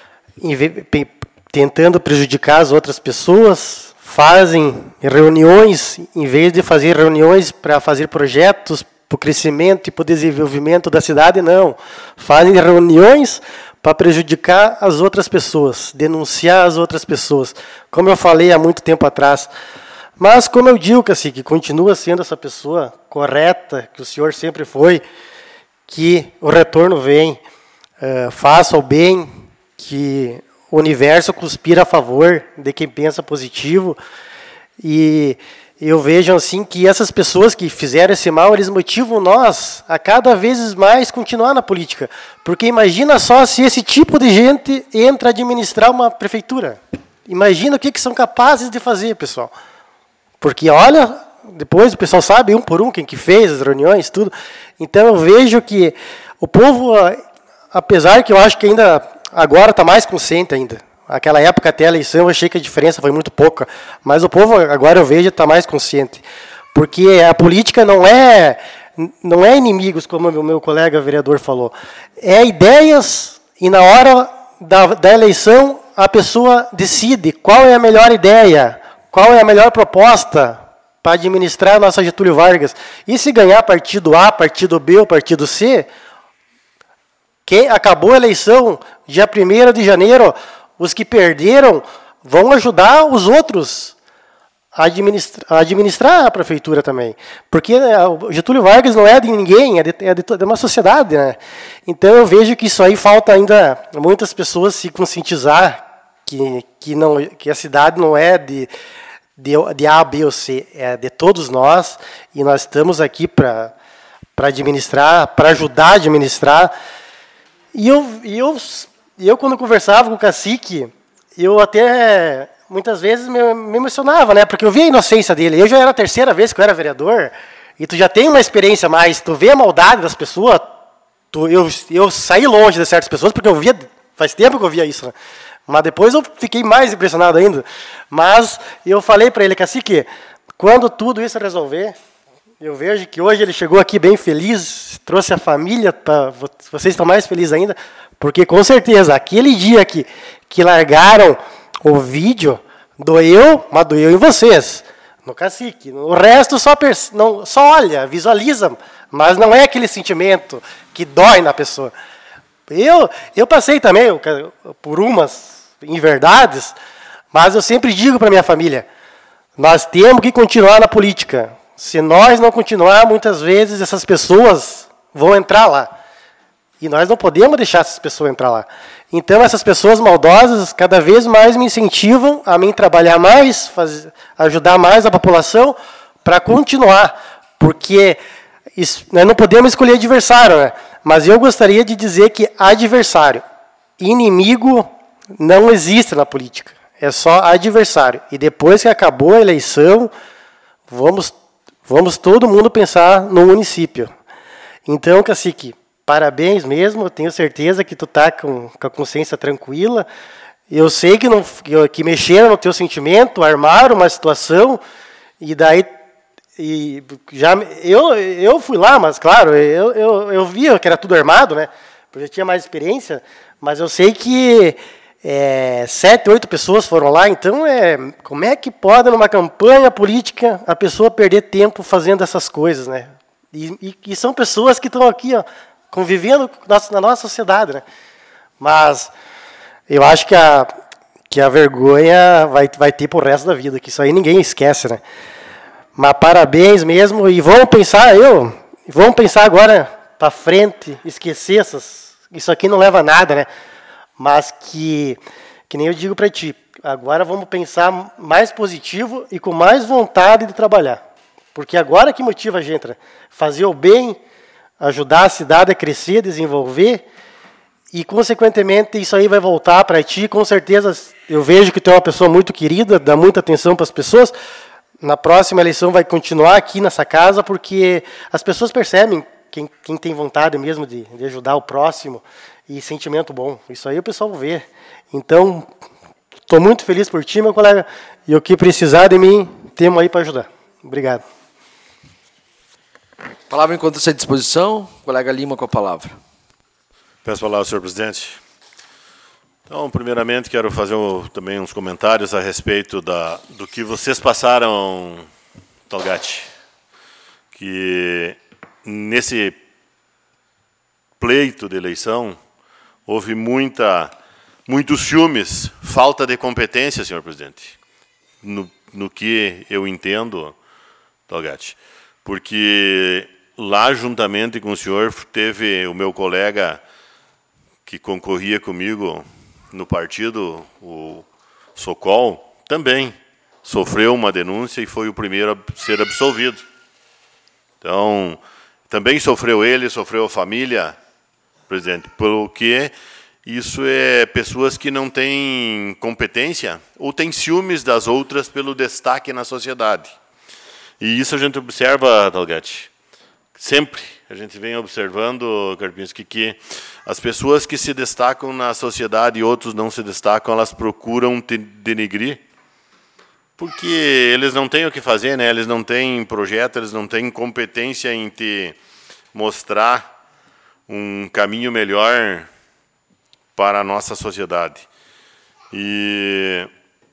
tentando prejudicar as outras pessoas, fazem reuniões, em vez de fazer reuniões para fazer projetos para o crescimento e para o desenvolvimento da cidade, não. Fazem reuniões para prejudicar as outras pessoas, denunciar as outras pessoas, como eu falei há muito tempo atrás. Mas, como eu digo, Cacique, continua sendo essa pessoa correta, que o senhor sempre foi, que o retorno vem, uh, faça o bem, que o universo conspira a favor de quem pensa positivo. E eu vejo assim que essas pessoas que fizeram esse mal, eles motivam nós a cada vez mais continuar na política. Porque imagina só se esse tipo de gente entra a administrar uma prefeitura. Imagina o que, que são capazes de fazer, pessoal. Porque, olha, depois o pessoal sabe, um por um, quem que fez as reuniões, tudo. Então, eu vejo que o povo, apesar que eu acho que ainda, agora está mais consciente ainda. Aquela época, até a eleição, eu achei que a diferença foi muito pouca. Mas o povo, agora eu vejo, está mais consciente. Porque a política não é, não é inimigos, como o meu colega vereador falou. É ideias, e na hora da, da eleição, a pessoa decide qual é a melhor ideia, qual é a melhor proposta para administrar a nossa Getúlio Vargas. E se ganhar partido A, partido B ou partido C, quem acabou a eleição, dia primeiro de janeiro, os que perderam vão ajudar os outros a administrar, a administrar a prefeitura também. Porque o Getúlio Vargas não é de ninguém, é de, é de uma sociedade, né? Então eu vejo que isso aí falta ainda muitas pessoas se conscientizar que, que, não, que a cidade não é de... De, de A, B ou C, é de todos nós, e nós estamos aqui para administrar, para ajudar a administrar. E eu, e eu, e eu, quando conversava com o cacique, eu até, muitas vezes, me, me emocionava, né? Porque eu via a inocência dele. Eu já era a terceira vez que eu era vereador, e tu já tem uma experiência mais, tu vê a maldade das pessoas, tu, eu, eu saí longe de certas pessoas, porque eu via, faz tempo que eu via isso, né? Mas depois eu fiquei mais impressionado ainda. Mas eu falei para ele, cacique, quando tudo isso resolver, eu vejo que hoje ele chegou aqui bem feliz, trouxe a família, pra, vocês estão mais felizes ainda, porque com certeza, aquele dia que, que largaram o vídeo, doeu, mas doeu em vocês, no cacique. O resto só, não, só olha, visualiza, mas não é aquele sentimento que dói na pessoa. Eu, eu passei também por umas inverdades, mas eu sempre digo para minha família, nós temos que continuar na política. Se nós não continuar, muitas vezes essas pessoas vão entrar lá. E nós não podemos deixar essas pessoas entrar lá. Então, essas pessoas maldosas cada vez mais me incentivam a mim trabalhar mais, fazer, ajudar mais a população para continuar. Porque isso, nós não podemos escolher adversário, né? Mas eu gostaria de dizer que adversário, inimigo, não existe na política. É só adversário. E depois que acabou a eleição, vamos, vamos todo mundo pensar no município. Então, cacique, parabéns mesmo. Eu tenho certeza que tu está com, com a consciência tranquila. Eu sei que, não, que, que mexeram no teu sentimento, armaram uma situação, e daí... E já, eu, eu fui lá, mas, claro, eu, eu, eu via que era tudo armado, né? Eu já tinha mais experiência, mas eu sei que é, sete, oito pessoas foram lá, então, é, como é que pode, numa campanha política, a pessoa perder tempo fazendo essas coisas, né? E, e, e são pessoas que estão aqui, ó, convivendo na nossa sociedade, né? Mas eu acho que a, que a vergonha vai, vai ter pro resto da vida, que isso aí ninguém esquece, né? Mas parabéns mesmo, e vamos pensar, eu, vamos pensar agora para frente, esquecer essas, isso aqui não leva a nada, né? Mas que, que nem eu digo para ti, agora vamos pensar mais positivo e com mais vontade de trabalhar. Porque agora que motiva a gente, né? Fazer o bem, ajudar a cidade a crescer, desenvolver, e consequentemente isso aí vai voltar para ti, com certeza eu vejo que tu é uma pessoa muito querida, dá muita atenção para as pessoas. Na próxima eleição vai continuar aqui nessa casa, porque as pessoas percebem quem, quem tem vontade mesmo de, de ajudar o próximo e sentimento bom. Isso aí o pessoal vê. Então, estou muito feliz por ti, meu colega, e o que precisar de mim, temos aí para ajudar. Obrigado. A palavra encontra-se à disposição. Colega Lima com a palavra. Peço a palavra, senhor presidente. Então, primeiramente, quero fazer um, também uns comentários a respeito da, do que vocês passaram, Talgatti, que nesse pleito de eleição houve muita, muitos ciúmes, falta de competência, senhor presidente, no, no que eu entendo, Talgatti, porque lá, juntamente com o senhor, teve o meu colega que concorria comigo no partido, o Socol, também sofreu uma denúncia e foi o primeiro a ser absolvido. Então, também sofreu ele, sofreu a família, presidente, pelo que isso é pessoas que não têm competência ou têm ciúmes das outras pelo destaque na sociedade. E isso a gente observa, Talgatti, sempre a gente vem observando, Karpinski, que as pessoas que se destacam na sociedade e outros não se destacam, elas procuram te denegrir, porque eles não têm o que fazer, né? Eles não têm projeto, eles não têm competência em te mostrar um caminho melhor para a nossa sociedade. E,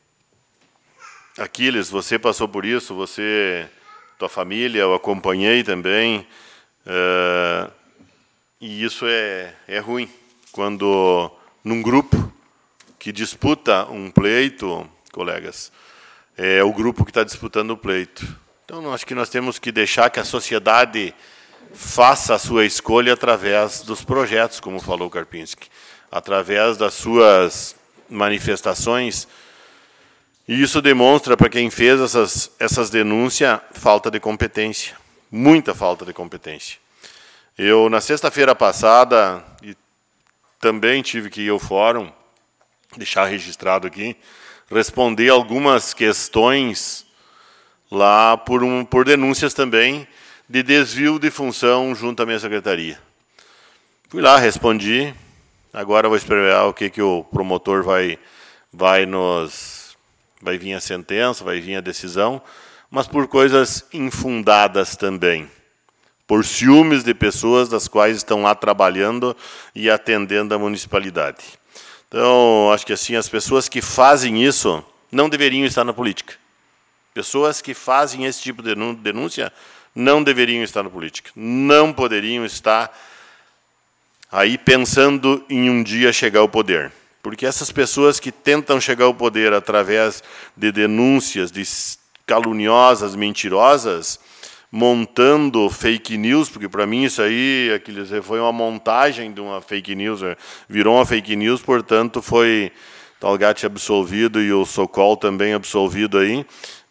Aquiles, você passou por isso, você, tua família, eu acompanhei também, uh, e isso é, é ruim, quando num grupo que disputa um pleito, colegas, é o grupo que está disputando o pleito. Então, acho que nós temos que deixar que a sociedade faça a sua escolha através dos projetos, como falou Karpinski, através das suas manifestações. E isso demonstra, para quem fez essas, essas denúncias, falta de competência, muita falta de competência. Eu, na sexta-feira passada, e também tive que ir ao fórum, deixar registrado aqui, responder algumas questões lá por, um, por denúncias também de desvio de função junto à minha secretaria. Fui lá, respondi, agora vou esperar o que, que o promotor vai, vai nos... vai vir a sentença, vai vir a decisão, mas por coisas infundadas também, por ciúmes de pessoas das quais estão lá trabalhando e atendendo a municipalidade. Então, acho que assim, as pessoas que fazem isso não deveriam estar na política. Pessoas que fazem esse tipo de denúncia não deveriam estar na política. Não poderiam estar aí pensando em um dia chegar ao poder. Porque essas pessoas que tentam chegar ao poder através de denúncias de caluniosas, mentirosas, montando fake news, porque para mim isso aí aqueles, foi uma montagem de uma fake news, virou uma fake news, portanto foi Talgatti absolvido e o Socol também absolvido aí,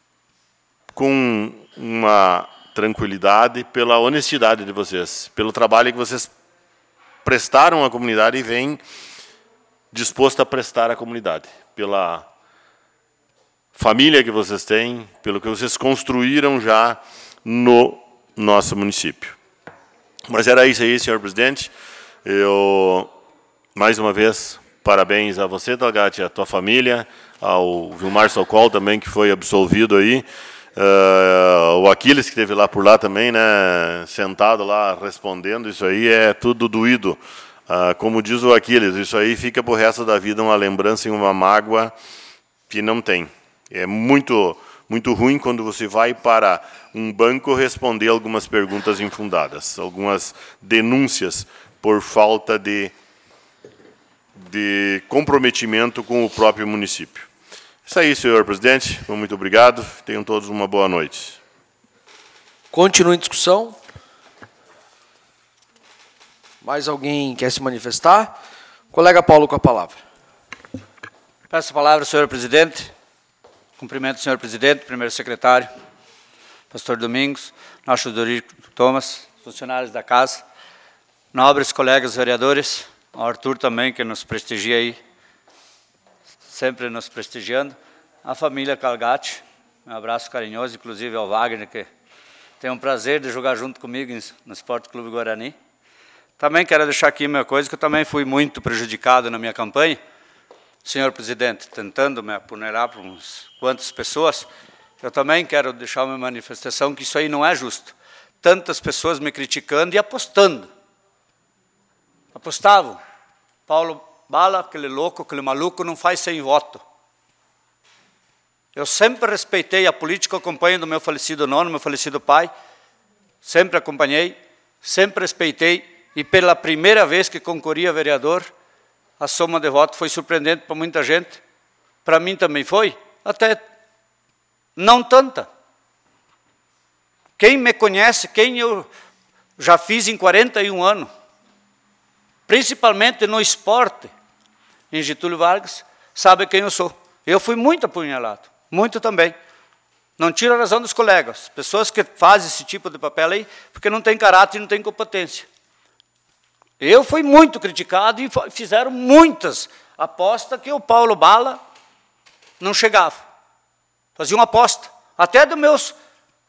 com uma tranquilidade pela honestidade de vocês, pelo trabalho que vocês prestaram à comunidade e vêm disposto a prestar à comunidade, pela família que vocês têm, pelo que vocês construíram já no nosso município. Mas era isso aí, senhor presidente. Eu, mais uma vez, parabéns a você, Talgatti, a tua família, ao Vilmar Socol também, que foi absolvido aí, uh, o Aquiles, que esteve lá por lá também, né, sentado lá, respondendo, isso aí é tudo doído. Uh, como diz o Aquiles, isso aí fica para o resto da vida uma lembrança e uma mágoa que não tem. É muito, muito ruim quando você vai para um banco responder algumas perguntas infundadas, algumas denúncias por falta de, de comprometimento com o próprio município. Isso aí, senhor presidente. Muito obrigado. Tenham todos uma boa noite. Continua em discussão. Mais alguém quer se manifestar? Colega Paulo, com a palavra. Peço a palavra, senhor presidente. Cumprimento o senhor presidente, primeiro secretário, pastor Domingos, nosso jurídico Thomas, funcionários da casa, nobres colegas vereadores, o Arthur também, que nos prestigia aí, sempre nos prestigiando, a família Talgatti, um abraço carinhoso, inclusive ao Wagner, que tem um prazer de jogar junto comigo no Esporte Clube Guarani. Também quero deixar aqui uma coisa, que eu também fui muito prejudicado na minha campanha, senhor presidente, tentando me apunerar para uns quantas pessoas, eu também quero deixar uma manifestação que isso aí não é justo. Tantas pessoas me criticando e apostando. Apostavam Paulo Bala, aquele louco, aquele maluco, não faz sem voto. Eu sempre respeitei a política, acompanho do meu falecido nono, meu falecido pai, sempre acompanhei, sempre respeitei, e pela primeira vez que concorri a vereador, a soma de votos foi surpreendente para muita gente, para mim também foi, até não tanta. Quem me conhece, quem eu já fiz em quarenta e um anos, principalmente no esporte, em Getúlio Vargas, sabe quem eu sou. Eu fui muito apunhalado, muito também. Não tiro a razão dos colegas, pessoas que fazem esse tipo de papel aí, porque não tem caráter e não tem competência. Eu fui muito criticado e fizeram muitas apostas que o Paulo Bala não chegava. Faziam uma aposta, até dos meus uh,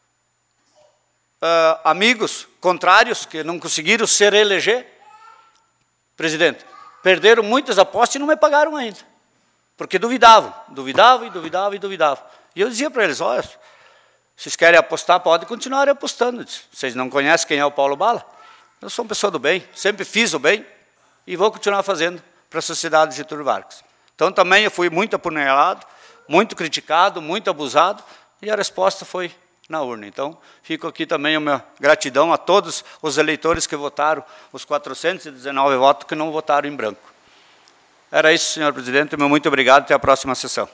amigos contrários, que não conseguiram se reeleger, presidente, perderam muitas apostas e não me pagaram ainda. Porque duvidavam, duvidavam e duvidavam e duvidavam. E eu dizia para eles, olha, vocês querem apostar, podem continuar apostando. Vocês não conhecem quem é o Paulo Bala? Eu sou uma pessoa do bem, sempre fiz o bem e vou continuar fazendo para a sociedade de Getúlio Vargas. Então também eu fui muito apunhalado, muito criticado, muito abusado, e a resposta foi na urna. Então, fico aqui também a minha gratidão a todos os eleitores que votaram, os quatrocentos e dezenove votos que não votaram em branco. Era isso, senhor presidente. Meu muito obrigado. Até a próxima sessão.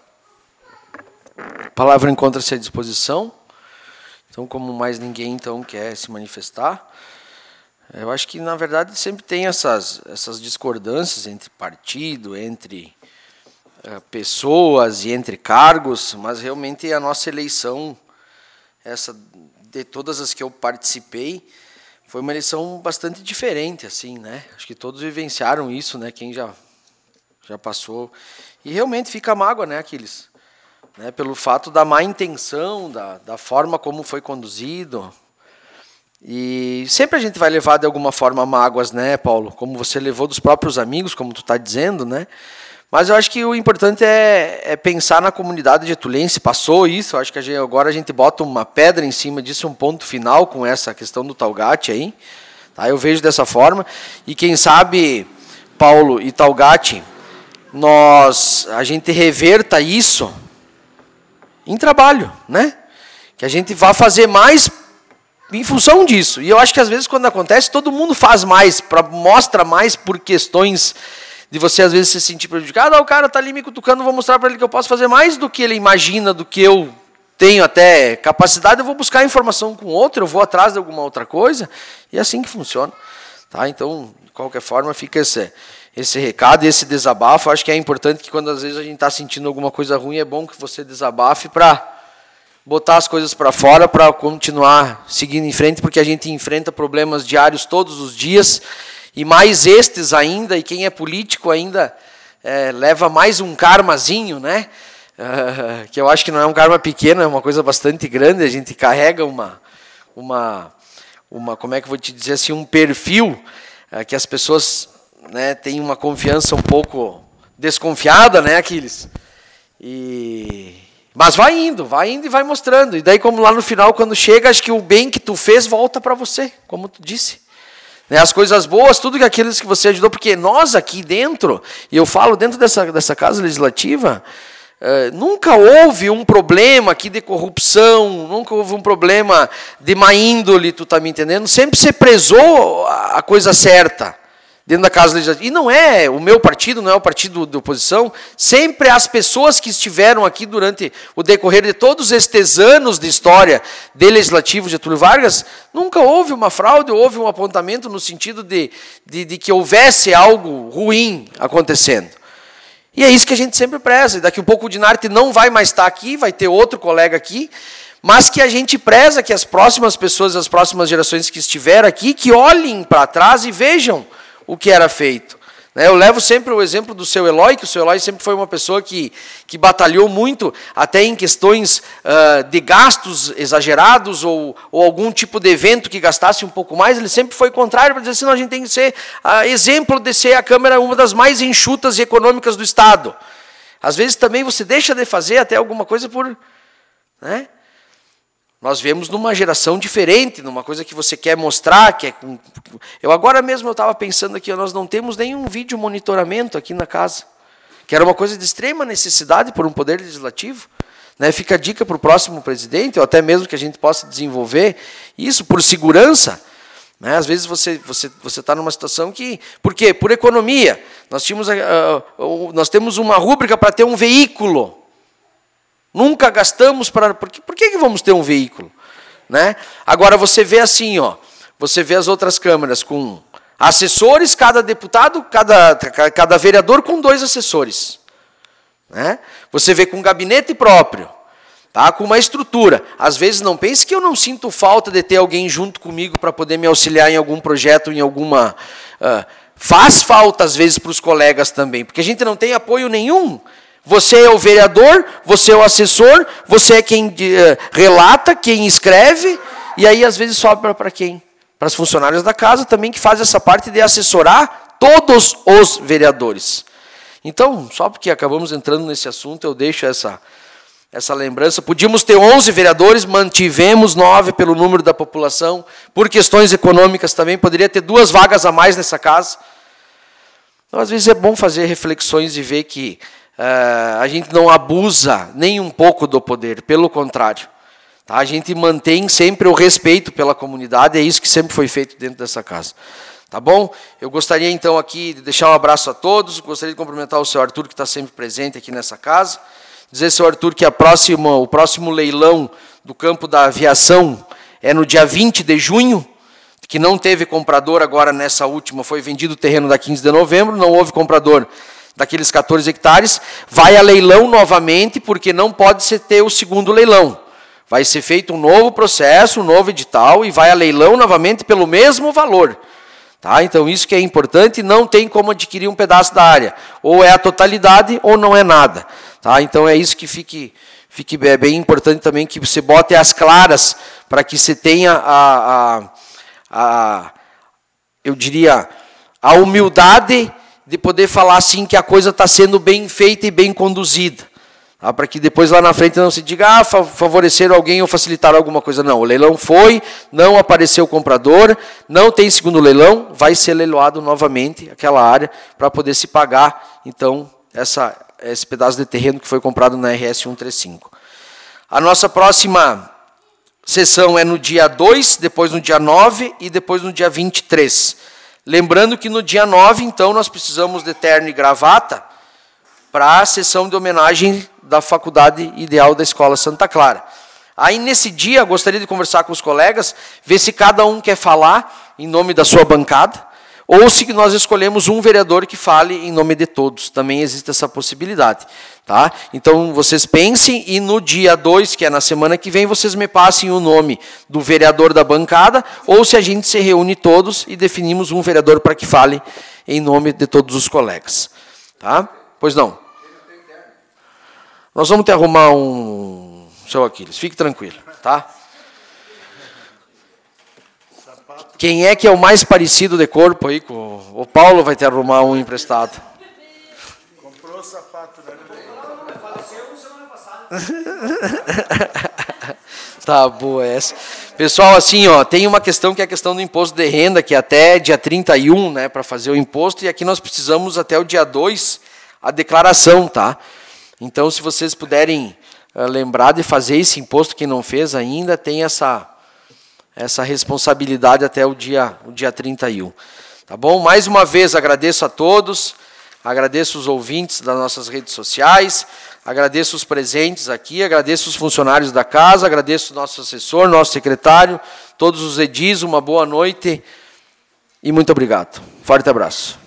A palavra encontra-se à disposição. Então, como mais ninguém então quer se manifestar, eu acho que, na verdade, sempre tem essas, essas discordâncias entre partido, entre uh, pessoas e entre cargos, mas realmente a nossa eleição, essa de todas as que eu participei, foi uma eleição bastante diferente, assim, né? Acho que todos vivenciaram isso, né? Quem já já passou. E realmente fica a mágoa, né, Aquiles? Né, pelo fato da má intenção, da, da forma como foi conduzido. E sempre a gente vai levar de alguma forma mágoas, né, Paulo? Como você levou dos próprios amigos, como tu está dizendo, né? Mas eu acho que o importante é, é pensar na comunidade getulense. Passou isso, eu acho que a gente, agora a gente bota uma pedra em cima disso, um ponto final com essa questão do Talgatti aí. Tá? Eu vejo dessa forma. E quem sabe, Paulo e Talgatti, nós, a gente reverta isso em trabalho, né? Que a gente vá fazer mais em função disso. E eu acho que às vezes quando acontece, todo mundo faz mais, pra, mostra mais por questões de você às vezes se sentir prejudicado. Ah, o cara está ali me cutucando, vou mostrar para ele que eu posso fazer mais do que ele imagina, do que eu tenho até capacidade, eu vou buscar informação com outro, eu vou atrás de alguma outra coisa, e é assim que funciona. Tá? Então, de qualquer forma, fica esse, esse recado, esse desabafo. Eu acho que é importante que quando às vezes a gente está sentindo alguma coisa ruim, é bom que você desabafe para botar as coisas para fora, para continuar seguindo em frente, porque a gente enfrenta problemas diários todos os dias, e mais estes ainda, e quem é político ainda é, leva mais um karmazinho, né? Uh, que eu acho que não é um karma pequeno, é uma coisa bastante grande. A gente carrega uma, uma, uma como é que eu vou te dizer assim, um perfil uh, que as pessoas, né, têm uma confiança um pouco desconfiada, né, Aquiles? E... Mas vai indo, vai indo e vai mostrando. E daí, como lá no final, quando chega, acho que o bem que tu fez volta para você, como tu disse. Né, as coisas boas, tudo que aqueles que você ajudou, porque nós aqui dentro, e eu falo dentro dessa, dessa casa legislativa, uh, nunca houve um problema aqui de corrupção, nunca houve um problema de má índole, tu está me entendendo? Sempre se prezou a coisa certa dentro da casa legislativa. E não é o meu partido, não é o partido da oposição, sempre as pessoas que estiveram aqui durante o decorrer de todos estes anos de história de legislativo de Getúlio Vargas, nunca houve uma fraude, houve um apontamento no sentido de, de, de que houvesse algo ruim acontecendo. E é isso que a gente sempre preza. E daqui a pouco o Dinarte não vai mais estar aqui, vai ter outro colega aqui, mas que a gente preza que as próximas pessoas, as próximas gerações que estiveram aqui, que olhem para trás e vejam o que era feito. Eu levo sempre o exemplo do seu Eloy, que o seu Eloy sempre foi uma pessoa que, que batalhou muito, até em questões uh, de gastos exagerados, ou, ou algum tipo de evento que gastasse um pouco mais, ele sempre foi contrário, para dizer assim, não, a gente tem que ser uh, exemplo de ser a Câmara uma das mais enxutas e econômicas do Estado. Às vezes também você deixa de fazer até alguma coisa por... Né? Nós vemos numa geração diferente, numa coisa que você quer mostrar, que é... Eu agora mesmo eu estava pensando aqui, nós não temos nenhum vídeo monitoramento aqui na casa, que era uma coisa de extrema necessidade por um poder legislativo. Né? Fica a dica para o próximo presidente, ou até mesmo que a gente possa desenvolver isso por segurança. Né? Às vezes você você você está numa situação que... Por quê? Por economia. Nós, tínhamos, uh, uh, nós temos uma rúbrica para ter um veículo. Nunca gastamos para... Por que, por que vamos ter um veículo? Né? Agora você vê assim, ó, você vê as outras câmaras com assessores, cada deputado, cada, cada vereador com dois assessores. Né? Você vê com gabinete próprio, tá? Com uma estrutura. Às vezes não pense que eu não sinto falta de ter alguém junto comigo para poder me auxiliar em algum projeto, em alguma... Uh, faz falta às vezes para os colegas também, porque a gente não tem apoio nenhum. Você é o vereador, você é o assessor, você é quem uh, relata, quem escreve, e aí às vezes sobra para quem? Para os funcionários da casa também, que faz essa parte de assessorar todos os vereadores. Então, só porque acabamos entrando nesse assunto, eu deixo essa, essa lembrança. Podíamos ter onze vereadores, mantivemos nove pelo número da população, por questões econômicas também, poderia ter duas vagas a mais nessa casa. Então, às vezes é bom fazer reflexões e ver que Uh, a gente não abusa nem um pouco do poder, pelo contrário. Tá? A gente mantém sempre o respeito pela comunidade, é isso que sempre foi feito dentro dessa casa. Tá bom? Eu gostaria então aqui de deixar um abraço a todos, gostaria de cumprimentar o senhor Arthur, que está sempre presente aqui nessa casa, dizer, senhor Arthur, que a próxima, o próximo leilão do campo da aviação é no dia vinte de junho, que não teve comprador agora nessa última, foi vendido o terreno da quinze de novembro, não houve comprador daqueles quatorze hectares, vai a leilão novamente, porque não pode ser ter o segundo leilão. Vai ser feito um novo processo, um novo edital, e vai a leilão novamente pelo mesmo valor. Tá? Então, isso que é importante, não tem como adquirir um pedaço da área. Ou é a totalidade, ou não é nada. Tá? Então, é isso que fique, fique é bem importante também, que você bote as claras, para que você tenha a, a, a, eu diria, a humildade de poder falar assim que a coisa está sendo bem feita e bem conduzida. Tá? Para que depois lá na frente não se diga, ah, favoreceram alguém ou facilitaram alguma coisa. Não, o leilão foi, não apareceu o comprador, não tem segundo leilão, vai ser leiloado novamente aquela área para poder se pagar, então, essa, esse pedaço de terreno que foi comprado na R S cento e trinta e cinco. A nossa próxima sessão é no dia dois, depois no dia nove e depois no dia vinte e três. Lembrando que no dia nove, então, nós precisamos de terno e gravata para a sessão de homenagem da Faculdade Ideal da Escola Santa Clara. Aí, nesse dia, gostaria de conversar com os colegas, ver se cada um quer falar em nome da sua bancada, ou se nós escolhemos um vereador que fale em nome de todos. Também existe essa possibilidade. Tá? Então, vocês pensem, e no dia dois, que é na semana que vem, vocês me passem o nome do vereador da bancada, ou se a gente se reúne todos e definimos um vereador para que fale em nome de todos os colegas. Tá? Pois não. Nós vamos te arrumar um... Seu Aquiles, fique tranquilo. Tá? Quem é que é o mais parecido de corpo aí? Com o Paulo vai te arrumar um emprestado. Comprou o sapato, né? Tá boa essa. Pessoal, assim, ó, tem uma questão que é a questão do imposto de renda, que é até dia trinta e um, né, para fazer o imposto, e aqui nós precisamos até o dia dois a declaração, tá? Então, se vocês puderem uh, lembrar de fazer esse imposto, quem não fez ainda, tem essa, essa responsabilidade até o dia, o dia trinta e um. Tá bom? Mais uma vez, agradeço a todos, agradeço os ouvintes das nossas redes sociais, agradeço os presentes aqui, agradeço os funcionários da casa, agradeço o nosso assessor, nosso secretário, todos os edis, uma boa noite e muito obrigado. Forte abraço.